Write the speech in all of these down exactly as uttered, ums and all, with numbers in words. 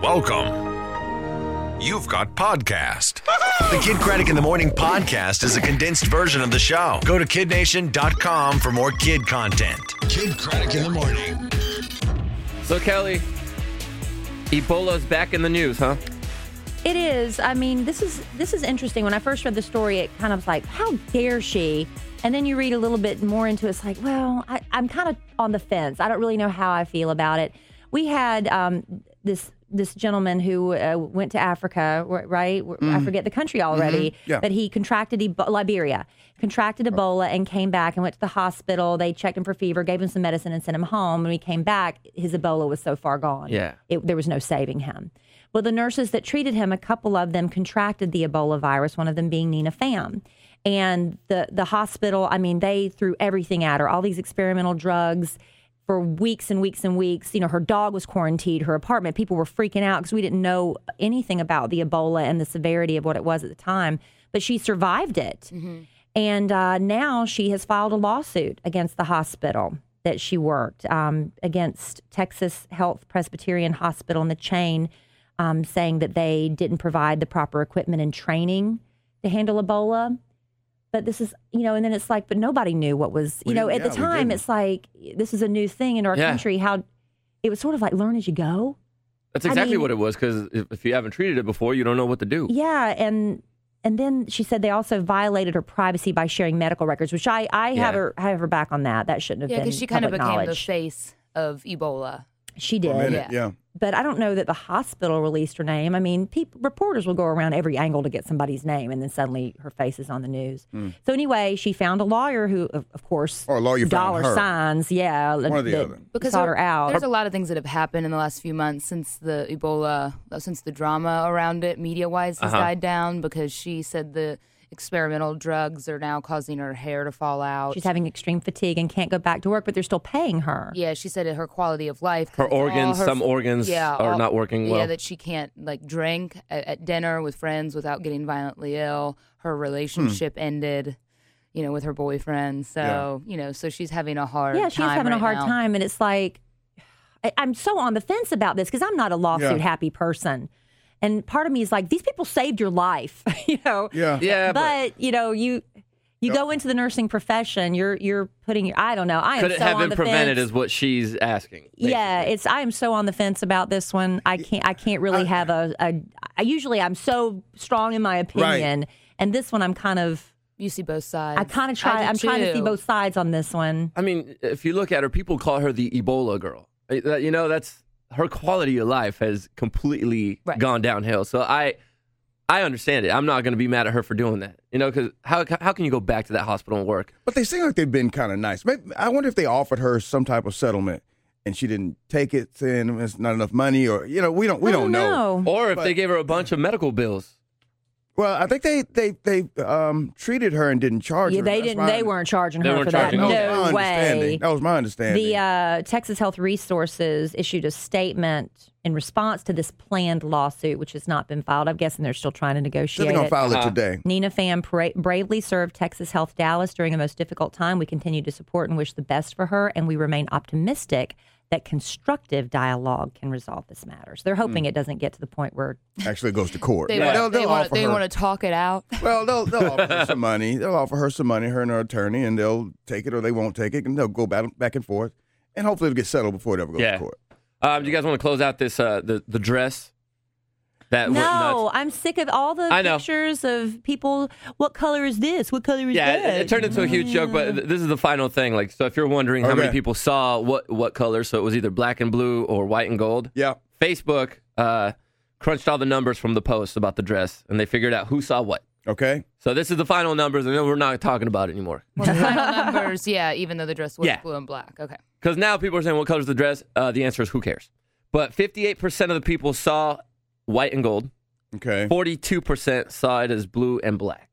Welcome. You've got podcast. The Kid Craddock in the Morning podcast is a condensed version of the show. Go to kid nation dot com for more kid content. Kid Craddock in the Morning. So, Kelly, Ebola's back in the news, huh? It is. I mean, this is this is interesting. When I first read the story, it kind of was like, how dare she? And then you read a little bit more into it. It's like, well, I, I'm kind of on the fence. I don't really know how I feel about it. We had um, this this gentleman who uh, went to Africa, right? Mm. I forget the country already, Mm-hmm. Yeah. but he contracted Ebo- Liberia, contracted Ebola and came back and went to the hospital. They checked him for fever, gave him some medicine and sent him home. When he came back, his Ebola was so far gone. Yeah. It, there was no saving him. Well, the nurses that treated him, a couple of them contracted the Ebola virus, one of them being Nina Pham. And the, the hospital, I mean, they threw everything at her, all these experimental drugs for weeks and weeks and weeks. You know, her dog was quarantined, her apartment. People were freaking out because we didn't know anything about the Ebola and the severity of what it was at the time. But she survived it. Mm-hmm. And uh, now she has filed a lawsuit against the hospital that she worked, um, against Texas Health Presbyterian Hospital in the chain, um, saying that they didn't provide the proper equipment and training to handle Ebola. But this is, you know, and then it's like, but nobody knew what was, you We know, at didn't- the yeah, we time, didn't. it's like, this is a new thing in our Yeah. country. How it was sort of like learn as you go. That's I exactly mean- what it was, because if, if you haven't treated it before, you don't know what to do. Yeah. And and then she said they also violated her privacy by sharing medical records, which I, I Yeah. have her have her back on that. That shouldn't have Yeah, been because she kind of public became the knowledge. face of Ebola. She For a did. minute, yeah. But I don't know that the hospital released her name. I mean, people, reporters will go around every angle to get somebody's name, and then suddenly her face is on the news. Mm. So anyway, she found a lawyer who, of, of course, Or a lawyer found dollar her. signs, yeah, One or the that other. Because sought there- her out. there's a lot of things that have happened in the last few months since the Ebola, uh, since the drama around it, media-wise, has Uh-huh. died down. Because she said the experimental drugs are now causing her hair to fall out. She's having extreme fatigue and can't go back to work, but they're still paying her. Yeah, she said it, her quality of life. 'cause Her it's all organs, her- some organs yeah, are all- not working well. Yeah, that she can't like drink at, at dinner with friends without getting violently ill. Her relationship ended, you know, with her boyfriend. So you know, so she's having a hard. Yeah, she's time having a right hard now. time, and it's like I, I'm so on the fence about this because I'm not a lawsuit Yeah. happy person, and part of me is like, these people saved your life, you know. Yeah. yeah, but But you know, you you go into the nursing profession, you're you're putting your I don't know. I am could it so have on been the prevented fence. is what she's asking. Yeah, basically. it's I am so on the fence about this one. I can't I can't really have a, a I usually I'm so strong in my opinion, and this one I'm kind of You see both sides. I kind of try do I'm trying to see too. both sides on this one. I mean, if you look at her, people call her the Ebola girl. Uh, that- You know, that's her quality of life has completely Right. gone downhill. So I, I understand it. I'm not going to be mad at her for doing that. You know, because how how can you go back to that hospital and work? But they seem like they've been kind of nice. Maybe, I wonder if they offered her some type of settlement and she didn't take it, saying it's not enough money, or you know, we don't we I don't know. Or if But- they gave her a bunch of medical bills. Well, I think they they they um, treated her and didn't charge Yeah, her. they That's didn't. my- They weren't charging They her weren't for that. charging her. That was my No understanding. way. That was my understanding. The uh, Texas Health Resources issued a statement in response to this planned lawsuit, which has not been filed. I'm guessing they're still trying to so negotiate they're gonna it. file it Uh, today. Nina Pham bra- bravely served Texas Health Dallas during a most difficult time. We continue to support and wish the best for her, and we remain optimistic that constructive dialogue can resolve this matter. So they're hoping it doesn't get to the point where Actually, it goes to court. They, Yeah, want, they'll, they, they'll want, offer they her. want to talk it out. Well, they'll they'll offer her some money. They'll offer her some money, her and her attorney, and they'll take it or they won't take it, and they'll go back back and forth, and hopefully it'll get settled before it ever goes Yeah. to court. Um, do you guys want to close out this uh, the the dress? That went no, nuts? I'm sick of all the I know. pictures of people. What color is this? What color is Yeah, that? it, it turned into a huge joke, but th- this is the final thing. Like, so if you're wondering how many Okay. people saw what what color, so it was either black and blue or white and gold. Yeah. Facebook uh, crunched all the numbers from the posts about the dress, and they figured out who saw what. Okay. So this is the final numbers, and then we're not talking about it anymore. Well, the final numbers, yeah, even though the dress was Yeah. blue and black. Okay. Because now people are saying, what color's the dress? Uh, the answer is who cares? But fifty-eight percent of the people saw white and gold. Okay. forty-two percent saw it as blue and black.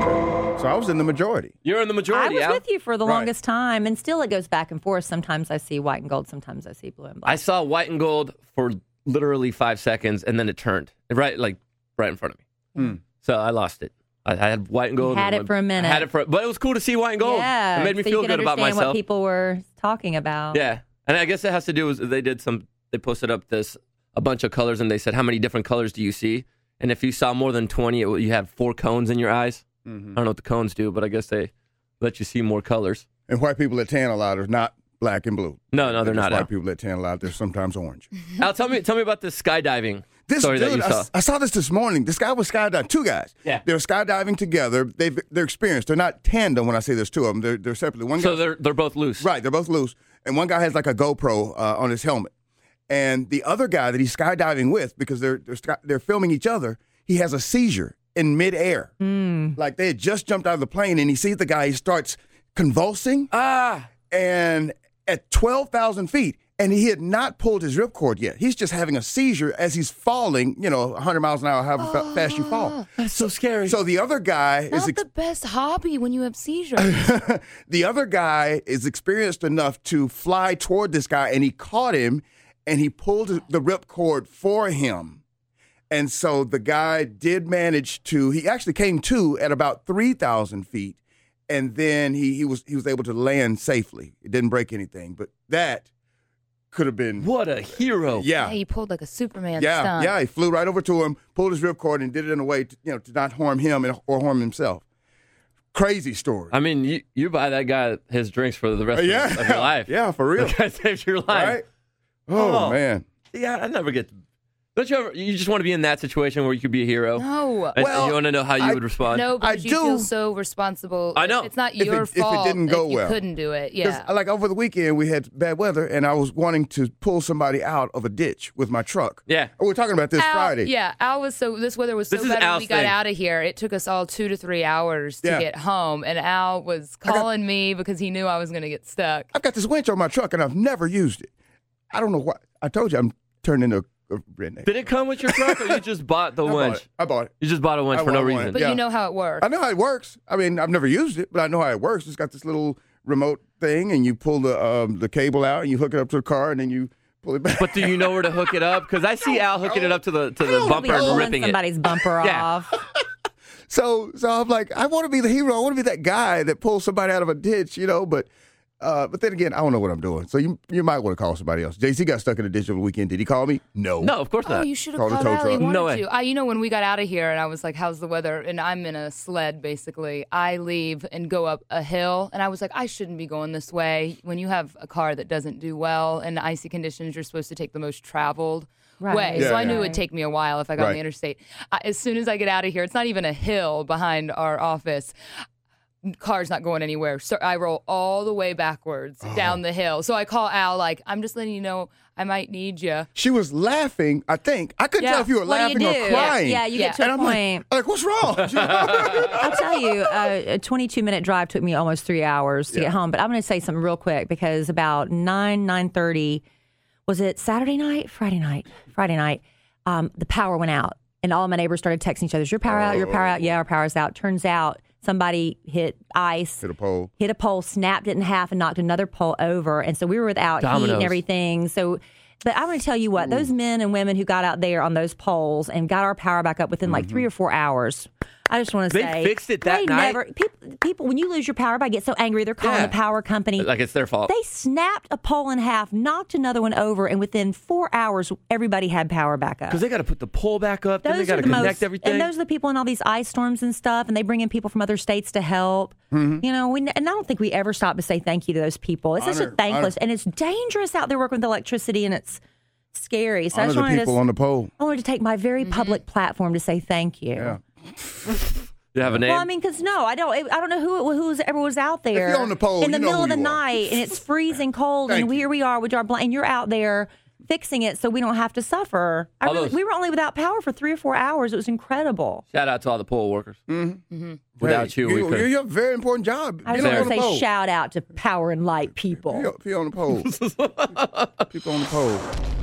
So I was in the majority. You're in the I majority, was Al. with you for the Right. longest time, and still it goes back and forth. Sometimes I see white and gold, sometimes I see blue and black. I saw white and gold for literally five seconds, and then it turned right, like right in front of me. Hmm. So I lost it. I, I had white and gold. had and it for a minute. I had it for, but it was cool to see white and gold. Yeah, it made me so feel you can good about understand myself. what people were talking about. Yeah, and I guess it has to do with they did some. They posted up this a bunch of colors, and they said, how many different colors do you see? And if you saw more than twenty, it, you have four cones in your eyes. Mm-hmm. I don't know what the cones do, but I guess they let you see more colors. And white people that tan a lot are not black and blue. No, no, they're, they're not. White Al. people that tan a lot, they're sometimes orange. Al, tell me, tell me about this skydiving this story dude, that you saw. I, I saw this this morning. This guy was skydiving. Two guys. Yeah. They're skydiving together. They've, they're experienced. They're not tandem when I say there's two of them. They're, they're separately. One so guy, they're they're both loose. Right, they're both loose. And one guy has like a GoPro uh, on his helmet. And the other guy that he's skydiving with, because they're they're, sky, they're filming each other, he has a seizure in midair. Mm. Like they had just jumped out of the plane, and he sees the guy. He starts convulsing. Ah. And at twelve thousand feet, and he had not pulled his ripcord yet. He's just having a seizure as he's falling, you know, one hundred miles an hour, however oh, fast you fall. That's so scary. So the other guy Not is... Ex- the best hobby when you have seizures. The other guy is experienced enough to fly toward this guy, and he caught him, and he pulled the ripcord for him. And so the guy did manage to... He actually came to at about three thousand feet, and then he, he was he was able to land safely. It didn't break anything, but that could have been... What a hero. Yeah. Yeah, he pulled like a Superman Yeah, stunt. yeah, he flew right over to him, pulled his ripcord, and did it in a way to, you know, to not harm him and, or harm himself. Crazy story. I mean, you, you buy that guy his drinks for the rest of, yeah. of your life. Yeah, for real. That guy saved your life. Right? Oh, Oh. man. Yeah, I never get. Don't you ever? You just want to be in that situation where you could be a hero. No. And, Well, and you want to know how you I- would respond. No, because I you do- feel so responsible. I know. It's not If your it- if it fault didn't go if you well. couldn't do it. 'Cause, Yeah. like over the weekend, we had bad weather, and I was wanting to pull somebody out of a ditch with my truck. Yeah. We were talking about this Al, Friday. Yeah, Al was so. This weather was so This is bad when Al's we got thing. out of here. It took us all two to three hours to Yeah. get home, and Al was got- calling me because he knew I was going to get stuck. I've got this winch on my truck, and I've never used it. I don't know why. I told you I'm turning into a redneck. Did it come with your truck, or you just bought the I bought winch? it. I bought it. You just bought a winch I for no bought one. reason. But Yeah. you know how it works. I know how it works. I mean, I've never used it, but I know how it works. It's got this little remote thing, and you pull the um, the cable out, and you hook it up to the car, and then you pull it back. But do you know where to hook it up? Because I see Al hooking it up to the to the He'll bumper be and pulling ripping it. somebody's bumper Yeah. off. So, so I'm like, I want to be the hero. I want to be that guy that pulls somebody out of a ditch, you know. But, uh, but then again, I don't know what I'm doing. So you you might want to call somebody else. J C got stuck in a ditch over the weekend. Did he call me? No. No, of course Oh, not. you should have Call the called tow Allie. truck. Wanted No way. to. I, you know, when we got out of here, and I was like, "How's the weather?" And I'm in a sled, basically. I leave and go up a hill, and I was like, "I shouldn't be going this way." When you have a car that doesn't do well in icy conditions, you're supposed to take the most traveled Right. way. Yeah, so I yeah. knew it would take me a while if I got on Right. the interstate. I, as soon as I get out of here, it's not even a hill behind our office. Car's not going anywhere. So I roll all the way backwards Oh. down the hill. So I call Al, like, I'm just letting you know I might need you. She was laughing, I think. I couldn't Yeah. tell if you were What do laughing you or do? crying. Yeah, you Yeah. get to and a I'm point. like, like, what's wrong? I'll tell you, uh, a twenty-two minute drive took me almost three hours to Yeah. get home. But I'm going to say something real quick because about nine nine thirty, was it Saturday night, Friday night, Friday night? Um, the power went out, and all my neighbors started texting each other. Is your power out? Your power out? Yeah, our power's out. Turns out somebody hit ice, Hit a pole. hit a pole, snapped it in half, and knocked another pole over. And so we were without heat Dominoes. and everything. So, but I'm going to tell you what, those men and women who got out there on those poles and got our power back up within like three or four hours. I just want to They say fixed it that they night? Never, people, people, when you lose your power, I get so angry. They're calling Yeah. the power company. Like it's their fault. They snapped a pole in half, knocked another one over, and within four hours, everybody had power back up. Because they got to put the pole back up, then they Those got are to the connect most, everything. and those are the people in all these ice storms and stuff, and they bring in people from other states to help. Mm-hmm. You know, we, and I don't think we ever stop to say thank you to those people. It's such Honor- a thankless, honor- and it's dangerous out there working with electricity, and it's scary. So I Honor just the wanted people to, on the pole. I wanted to take my very public platform to say thank you. Yeah. you have a name? Well, I mean, because no, I don't. I don't know who it, who's ever was out there. you're on the pole, in the you know middle who of the you are. night, and it's freezing cold, Thank and you. here we are with our blanket, and you're out there fixing it so we don't have to suffer. I All really, those- we were only without power for three or four hours. It was incredible. Shout out to all the pole workers. Mm-hmm. Without Hey, you, we you, couldn't. you have a very important job. I Get just on want the to say pole. shout out to power and light people. People, people on the pole. People on the pole.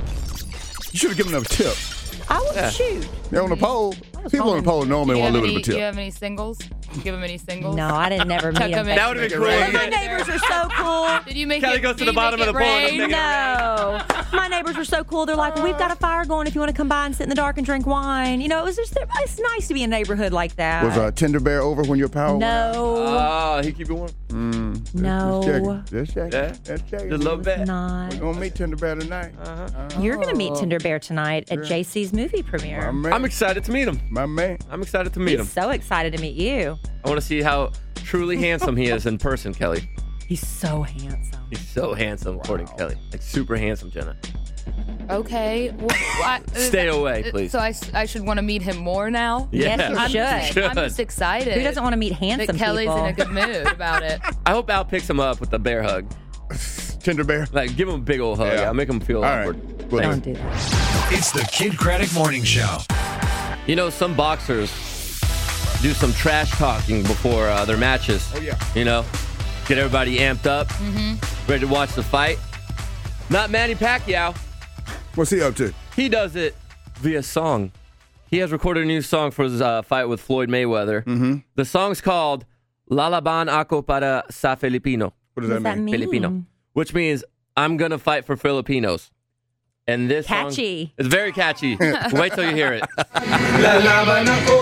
You should have given them a tip. I would shoot. They're on the pole. People on the pole normally Do you want a have little any, bit of a do you tip. have any singles? Give them any singles? No, I didn't never Tuck meet them them. in. That would've been cool. But my neighbors are so cool. Did you make Kelly it? goes to did the you bottom make of the it pole and rain? just make No, my neighbors were so cool. They're like, well, we've got a fire going if you want to come by and sit in the dark and drink wine. You know, it was just it's nice to be in a neighborhood like that. Was uh, Tender Bear over when your power went out? no, Oh, he keep it warm. No. Just checking. Yeah. Just checking. Just a little bit. Not. We're going to meet Tender Bear tonight. Uh-huh. You're going to meet Tinder Bear tonight at J C's movie premiere. My man. I'm excited to meet him. My man. I'm excited to meet him. He's so excited to meet you. I want to see how truly handsome he is in person, Kelly. He's so handsome. He's so handsome, according to Kelly. Like, super handsome, Jenna. Okay. Well, I- Stay away, uh, please. So I, s- I should want to meet him more now? Yes, Yeah. you I'm should. just, I'm just excited. Who doesn't want to meet handsome that Kelly's people? in a good mood about it. I hope Al picks him up with a bear hug. Tender Bear. Like, give him a big old hug. Yeah. I'll make him feel All right. awkward. Well, Don't Thanks. do that. It's the Kid Craddock Morning Show. You know, some boxers do some trash talking before uh, their matches. Oh, yeah. You know, get everybody amped up, Mm-hmm. ready to watch the fight. Not Manny Pacquiao. What's he up to? He does it via song. He has recorded a new song for his uh, fight with Floyd Mayweather. Mm-hmm. The song's called Lalaban Ako Para Sa Filipino, What does What does that that mean? mean? Filipino, which means I'm going to fight for Filipinos. And this song- Catchy. it's very catchy. Wait till you hear it. Lalaban ako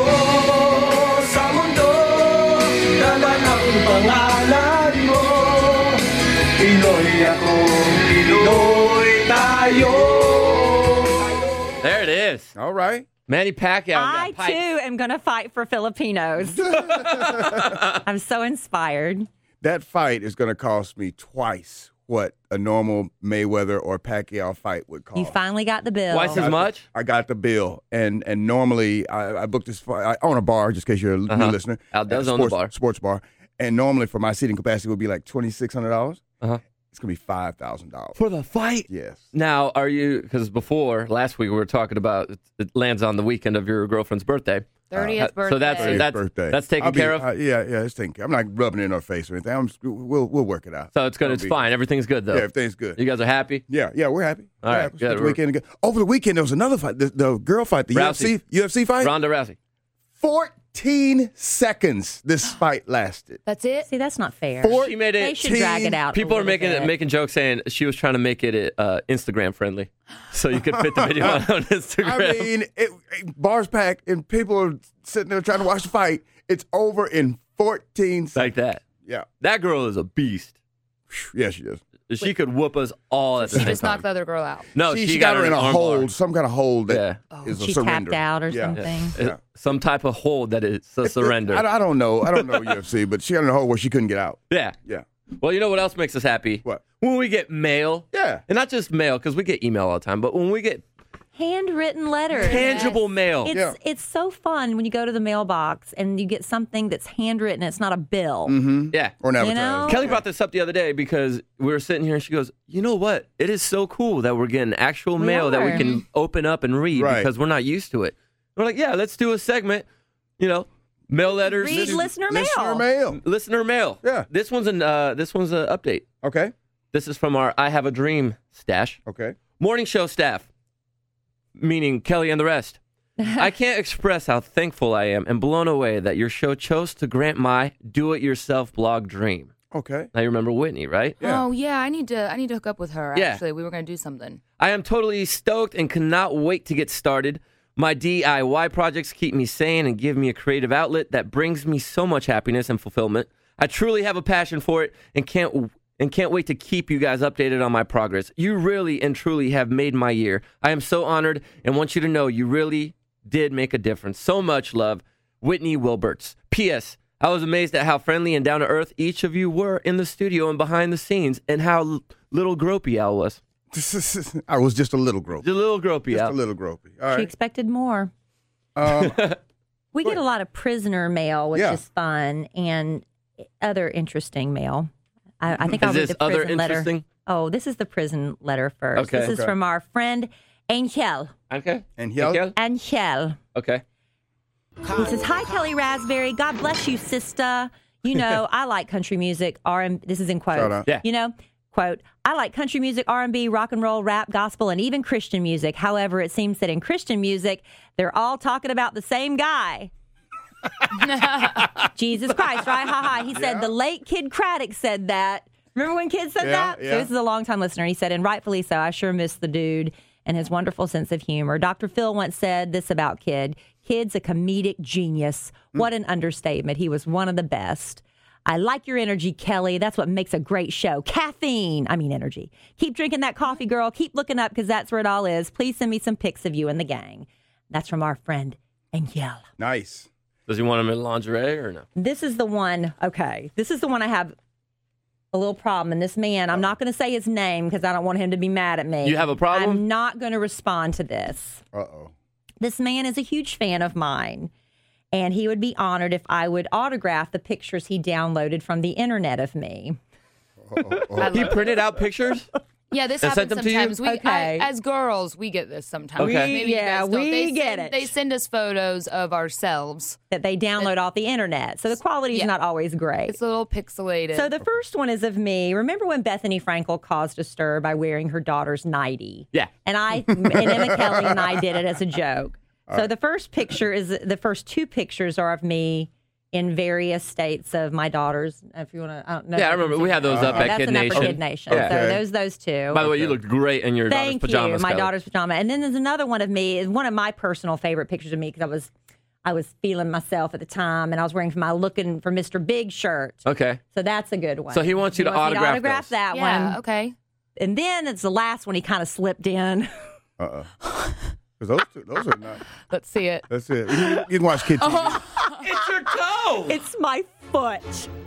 sa mundo, dala ng pangalan mo. Pinoy ako, Pinoy tayo. There it is. All right. Manny Pacquiao. I, got pipes. too, am going to fight for Filipinos. I'm so inspired. That fight is going to cost me twice what a normal Mayweather or Pacquiao fight would cost. You finally got the bill. Twice as much? I got the bill, and and normally I, I booked this. For, I own a bar, just in case you're a Uh-huh. new listener. Al does A own the sports, bar. sports bar, and normally for my seating capacity would be like twenty six hundred dollars. Uh-huh. It's gonna be five thousand dollars. For the fight? Yes. Now, are you, because before, last week we were talking about, it, it lands on the weekend of your girlfriend's birthday. thirtieth Uh, birthday. so that's- thirtieth that's- birthday. that's taken I'll be- care of? uh, yeah, yeah, it's taken care. I'm not rubbing it in her face or anything. I'm just, we'll we'll work it out. So it's good. It'll It's be- fine. Everything's good, though. Yeah, everything's good. You guys are happy? Yeah, yeah, we're happy. All We're right, happy. good. Spent the weekend ago. Over the weekend, there was another fight. The, the girl fight, the Rousey. U F C U F C fight. Ronda Rousey. Fourteen seconds. This fight lasted. That's it? See, that's not fair. She made it. They should drag it out. a People are little making bit. making jokes saying she was trying to make it uh, Instagram friendly, so you could fit the video on, on Instagram. I mean, it, it, bars packed and people are sitting there trying to watch the fight. It's over in fourteen seconds. like that. Yeah. That girl is a beast. Yeah, she is. She could whoop us all at the She same just time. knocked the other girl out. No, she, she, she got, her in a arm hold, bar. some kind of hold that is Yeah. a She surrender. tapped out or Yeah. something. Uh, Some type of hold that is a surrender. I, I don't know. I don't know U F C, but she got in a hold where she couldn't get out. yeah. Yeah. Well, you know what else makes us happy? What? When we get mail. Yeah. And not just mail, because we get email all the time, but when we get Handwritten letters. tangible mail. It's Yeah. it's so fun when you go to the mailbox and you get something that's handwritten. It's not a bill. yeah. Or an You advertisement. know? Kelly brought this up the other day because we were sitting here and she goes, you know what? It is so cool that we're getting actual We mail that we are. can open up and read Right. because we're not used to it. We're like, yeah, let's do a segment, you know, mail letters, Read listener mail. Listener mail. listener mail. Yeah. This one's an uh, this one's an update. Okay. This is from our I Have a Dream stash. Okay. Morning show staff, meaning Kelly and the rest. I can't express how thankful I am and blown away that your show chose to grant my do-it-yourself blog dream. Okay. Now you remember Whitney, right? Yeah. Oh yeah, I need to I need to hook up with her. Yeah. Actually, we were gonna do something. I am totally stoked and cannot wait to get started. My D I Y projects keep me sane and give me a creative outlet that brings me so much happiness and fulfillment. I truly have a passion for it and can't and can't wait to keep you guys updated on my progress. You really and truly have made my year. I am so honored and want you to know you really did make a difference. So much love, Whitney Wilberts. P S. I was amazed at how friendly and down to earth each of you were in the studio and behind the scenes, and how l- little gropey Al was. I was just a little gropey. Just a little gropey Just Al. a little gropey. All She right. expected more. Um, We get a lot of prisoner mail, which Yeah. is fun, and other interesting mail. I, I think I'll Is read this the other prison letter. interesting? Oh, this is the prison letter first. Okay. This is Okay. from our friend Angel. Okay. And Hiel? Angel? Angel. Okay. He says, "Hi, Kelly Raspberry. God bless you, sister. You know, I like country music. R and this is in quotes. Shout out. Yeah. You know, quote, I like country music, R and B, rock and roll, rap, gospel, and even Christian music. However, it seems that in Christian music, they're all talking about the same guy." Jesus Christ, right? Ha ha. He said, Yeah. the late Kid Craddock said that. Remember when Kid said Yeah, that? yeah. So this is a longtime listener. He said, and rightfully so, I sure miss the dude and his wonderful sense of humor. Doctor Phil once said this about Kid. Kid's a comedic genius. What an understatement. He was one of the best. I like your energy, Kelly. That's what makes a great show. Caffeine. I mean, energy. Keep drinking that coffee, girl. Keep looking up because that's where it all is. Please send me some pics of you and the gang. That's from our friend, Angela. Nice. Does he want him in lingerie or no? This is the one. Okay. This is the one I have a little problem. And this man, I'm not going to say his name because I don't want him to be mad at me. You have a problem? I'm not going to respond to this. Uh-oh. This man is a huge fan of mine. And he would be honored if I would autograph the pictures he downloaded from the internet of me. He printed out pictures? Yeah, this And sent happens them to you? sometimes. We, Okay. I, as girls, we get this sometimes. Okay. Maybe you Yeah, guys don't. we they get send, it. They send us photos of ourselves. That they download off the internet. So the quality is Yeah. not always great. It's a little pixelated. So the first one is of me. Remember when Bethany Frankel caused a stir by wearing her daughter's nightie? Yeah. And I, and Emma Kelly and I did it as a joke. So the first picture is, the first two pictures are of me in various states of my daughters. If you want to, I don't know. Yeah, I if you remember. can We see had those that. up Yeah, at that's Kid enough for Nation. Kid Nation. Yeah. So Okay. those those two. By the way, you looked great in your Thank daughter's pajamas. you. My Kelly. daughter's pajama. And then there's another one of me, one of my personal favorite pictures of me because I was I was feeling myself at the time and I was wearing my looking for Mister Big shirt. Okay. So that's a good one. So he wants you to me autograph autograph those. that yeah, one. okay. And then it's the last one he kind of slipped in. Uh-uh. Because those, two- those are not. Let's see it. That's it. You can, you can watch Kid T V. It's your toe. It's my foot.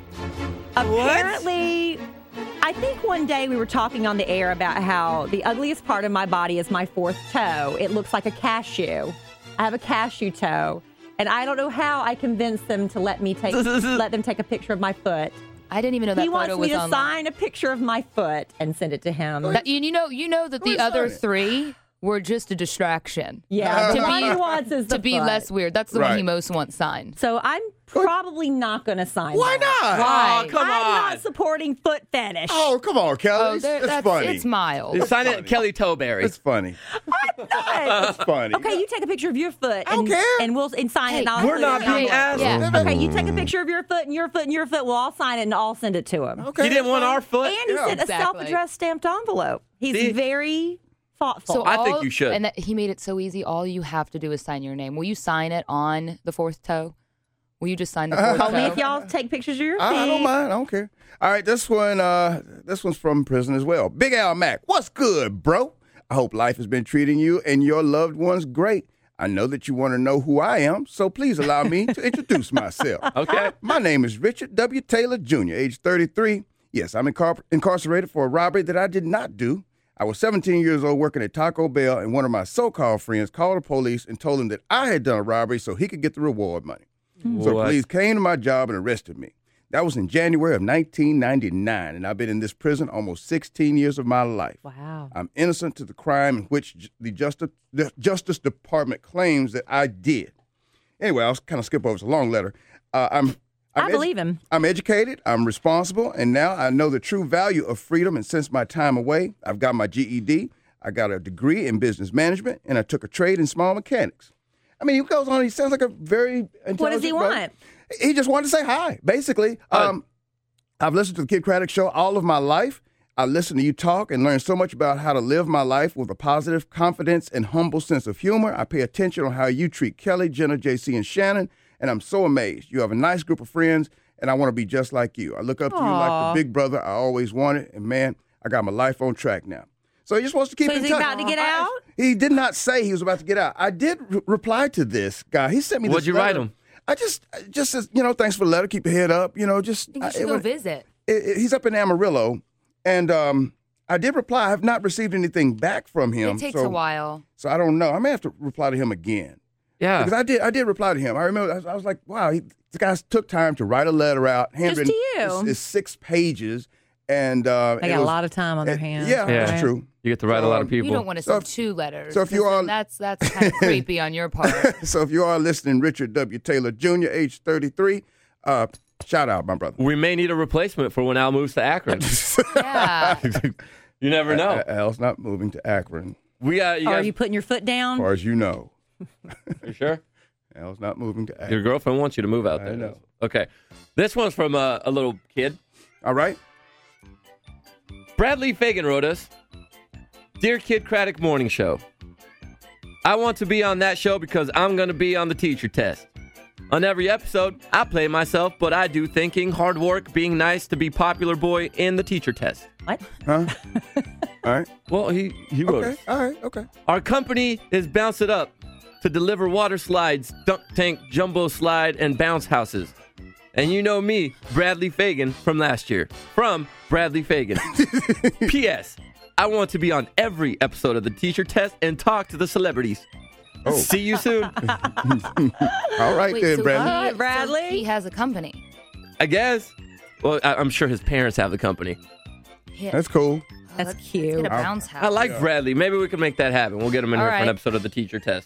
Apparently, I think one day we were talking on the air about how the ugliest part of my body is my fourth toe. It looks like a cashew. I have a cashew toe. And I don't know how I convinced them to let me take let them take a picture of my foot. I didn't even know that He photo wants was me to online. sign a picture of my foot and send it to him. That- you, you know, you know that the Who other signed it? three were just a distraction. Yeah, the To one be- he wants is the To be foot. less weird. That's the one he Right. most wants signed. So I'm probably not going to sign Why that. not? Why? Oh, come I'm on. not supporting foot fetish. Oh, come on, Kelly. Oh, It's- there- it's that's funny. it's mild. You sign funny. it, Kelly Toeberry. It's funny. I'm not. It's funny. Okay, you take a picture of your foot. I don't And, care. and we'll and sign it. And I'll We're put not it in being our- asked. Yeah. Okay, you take a picture of your foot and your foot and your foot. We'll all sign it and I'll send it to him. Okay. You didn't want our foot? And he Yeah. sent a Exactly. self-addressed stamped envelope. He's See? very thoughtful. So I think all- you should. And that, he made it so easy. All you have to do is sign your name. Will you sign it on the fourth toe? Will you just sign the fourth Only toe? if y'all take pictures of your feet. I, I don't mind. I don't care. All right, this one, uh, this one's from prison as well. Big Al Mac, what's good, bro? I hope life has been treating you and your loved ones great. I know that you want to know who I am, so please allow me to introduce myself. Okay. My name is Richard W. Taylor Junior, age thirty-three. Yes, I'm incar- incarcerated for a robbery that I did not do. I was seventeen years old working at Taco Bell, and one of my so-called friends called the police and told him that I had done a robbery so he could get the reward money. So What? police came to my job and arrested me. That was in January of nineteen ninety-nine, and I've been in this prison almost sixteen years of my life. Wow. I'm innocent to the crime in which j- the Justice, the Justice Department claims that I did. Anyway, I'll kind of skip over. It's a long letter. Uh, I'm, I'm I believe him. I'm educated, I'm responsible, and now I know the true value of freedom. And since my time away, I've got my G E D, I got a degree in business management, and I took a trade in small mechanics. I mean, he goes on, he sounds like a very intelligent What does he brother. want? He just wanted to say hi, basically. Uh, Um, I've listened to the Kid Craddock Show all of my life. I listen to you talk and learn so much about how to live my life with a positive confidence and humble sense of humor. I pay attention on how you treat Kelly, Jenna, J C, and Shannon, and I'm so amazed. You have a nice group of friends, and I want to be just like you. I look up to you like the big brother I always wanted, and man, I got my life on track now. So he just wants to keep So in is he touch. about to get I- out? He did not say he was about to get out. I did re- reply to this guy. He sent me this What'd you write letter. him? I just, just says, you know, thanks for the letter. Keep your head up. You know, just. I think you I- should it go was- visit. it- it- he's up in Amarillo, and um, I did reply. I have not received anything back from him. It takes so, a while. So I don't know. I may have to reply to him again Yeah. because I did. I did reply to him. I remember. I was, I was like, wow, he, this guy took time to write a letter out, handwritten. to you. It's, it's six pages, and uh, They it got a was- lot of time on their it- hands. Yeah, Yeah. that's true. You get to write a lot of Um, people. You don't want to So send if- two letters. so if you 'cause then are- that's that's kind of creepy on your part. So if you are listening, Richard W. Taylor Junior, age thirty-three, uh, shout out, my brother. We may need a replacement for when Al moves to Akron. Yeah. You never know. Uh, Al's not moving to Akron, We uh, you Are guys, you putting your foot down? as far as you know. you sure? Al's not moving to Akron. Your girlfriend wants you to move out I there. know. Okay. This one's from uh, a little kid. All right. Bradley Fagan wrote us, Dear Kid Craddock Morning Show, I want to be on that show because I'm going to be on the teacher test. On every episode, I play myself, but I do thinking, hard work, being nice to be popular boy, and the teacher test. What? Huh? All right. Well, he, he wrote Okay. it. All right. Okay. Our company is Bounce It Up to deliver water slides, dunk tank, jumbo slide, and bounce houses. And you know me, Bradley Fagan, from last year. From Bradley Fagan. P S. I want to be on every episode of the teacher test and talk to the celebrities. Oh. See you soon. All right Wait, then, so Bradley. All right, he, Bradley. So he has a company. I guess. Well, I, I'm sure his parents have the company. Yeah. That's cool. Oh, That's let's- cute. Let's get a bounce house. I like Bradley. Maybe we can make that happen. We'll get him in All here for an right. episode of the teacher test.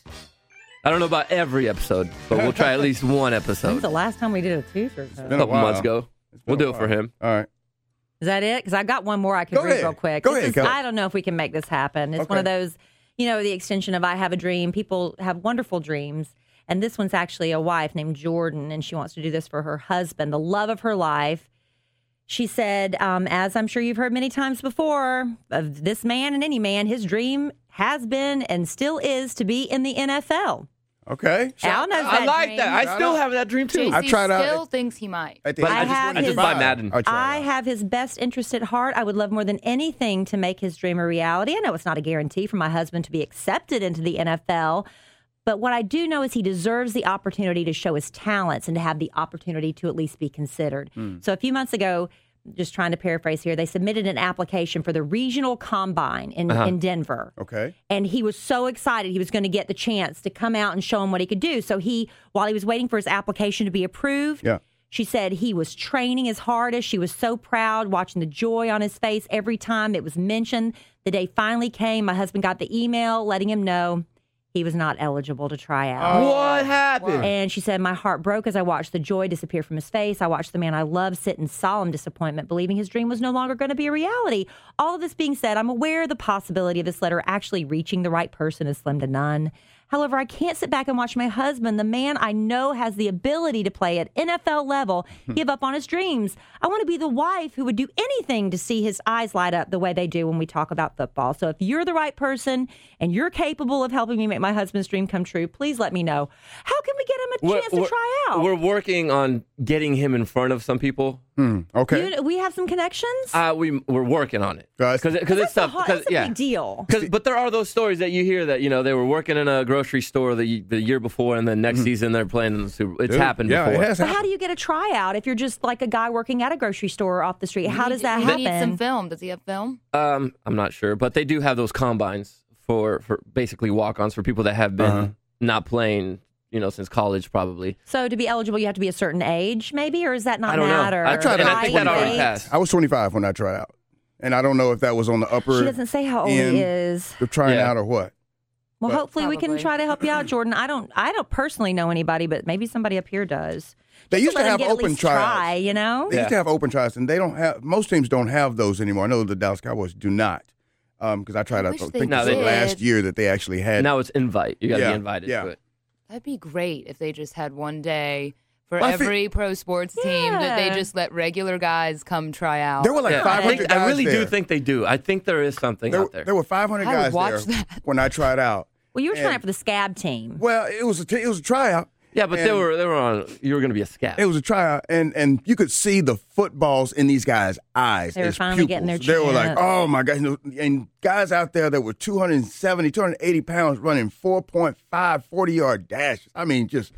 I don't know about every episode, but we'll try at least one When's episode. the last time we did a teacher test? A been a couple while. months ago. It's been We'll a do it for while. him. All right. Is that it? Because I got one more I could Go read ahead. real quick. Go This ahead, is- Kelly. I don't know if we can make this happen. It's one of Okay. those, you know, the extension of I have a dream. People have wonderful dreams. And this one's actually a wife named Jordan, and she wants to do this for her husband, the love of her life. She said, um, as I'm sure you've heard many times before, of this man and any man, his dream has been and still is to be in the N F L. Okay. Al knows I that like dream. that. I Shout still out. have that dream too. J C I tried out- still thinks he might. At the But age I of just- I just his- buy Madden. I, tried I out. have his best interest at heart. I would love more than anything to make his dream a reality. I know it's not a guarantee for my husband to be accepted into the N F L, but what I do know is he deserves the opportunity to show his talents and to have the opportunity to at least be considered. So a few months ago, just trying to paraphrase here, they submitted an application for the regional combine in, in Denver. Okay. And he was so excited he was going to get the chance to come out and show him what he could do. So he, while he was waiting for his application to be approved, Yeah. she said he was training his hardest. She was so proud, watching the joy on his face every time it was mentioned. The day finally came. My husband got the email letting him know he was not eligible to try out. What happened? And she said, my heart broke as I watched the joy disappear from his face. I watched the man I love sit in solemn disappointment, believing his dream was no longer going to be a reality. All of this being said, I'm aware the possibility of this letter actually reaching the right person is slim to none. However, I can't sit back and watch my husband, the man I know has the ability to play at N F L level, give up on his dreams. I want to be the wife who would do anything to see his eyes light up the way they do when we talk about football. So if you're the right person and you're capable of helping me make my husband's dream come true, please let me know. How can we get him a We're- chance to we're- try out? We're working on getting him in front of some people. Okay. You- we have some connections? Uh, we we're working on it Guys. because it's That's a tough. hard- 'cause- that's a yeah. big deal. 'Cause- but there are those stories that you hear that you know they were working in a grocery store the the year before, and then next season they're playing in the Super. It's Dude, happened yeah, before. It has But happened. how do you get a tryout if you're just like a guy working at a grocery store off the street? How does that he happen? needs some film. Does he have film? Um, I'm not sure, but they do have those combines for for basically walk-ons for people that have been Uh-huh. not playing, you know, since college probably. So to be eligible, you have to be a certain age, maybe, or is that not I don't know. matter? I tried and out I think that already Height, passed. I was twenty-five when I tried out, and I don't know if that was on the upper She doesn't say how old end he is. of trying Yeah. out or what. Well, But- hopefully we can Probably. try to help you out, Jordan. I don't, I don't personally know anybody, but maybe somebody up here does. They Just used to let him have get at open least tryouts. Try, you know. They used to have open tryouts, and they don't have. Most teams don't have those anymore. I know the Dallas Cowboys do not, because I tried I out. wish I they think No, it was they last did. year that they actually had. Now it's invite. You got to Yeah, be invited yeah. to it. That'd be great if they just had one day for Well, I think- every pro sports team that they Yeah. just let regular guys come try out. There were like Yeah, five I, hundred think, guys I really there. do think they do. I think there is something there, out there. there were five hundred I would guys watch there that. when I tried out. Well, you were trying And- out for the scab team. Well, it was a t- it was a tryout. yeah, but they and- were they were on. You were going to be a scout. It was a tryout, and and you could see the footballs in these guys' eyes. They were as finally getting their pupils. They were like, chance. oh my God. You know, and guys out there that were two seventy, two eighty pounds running four point five forty-yard dashes. I mean, just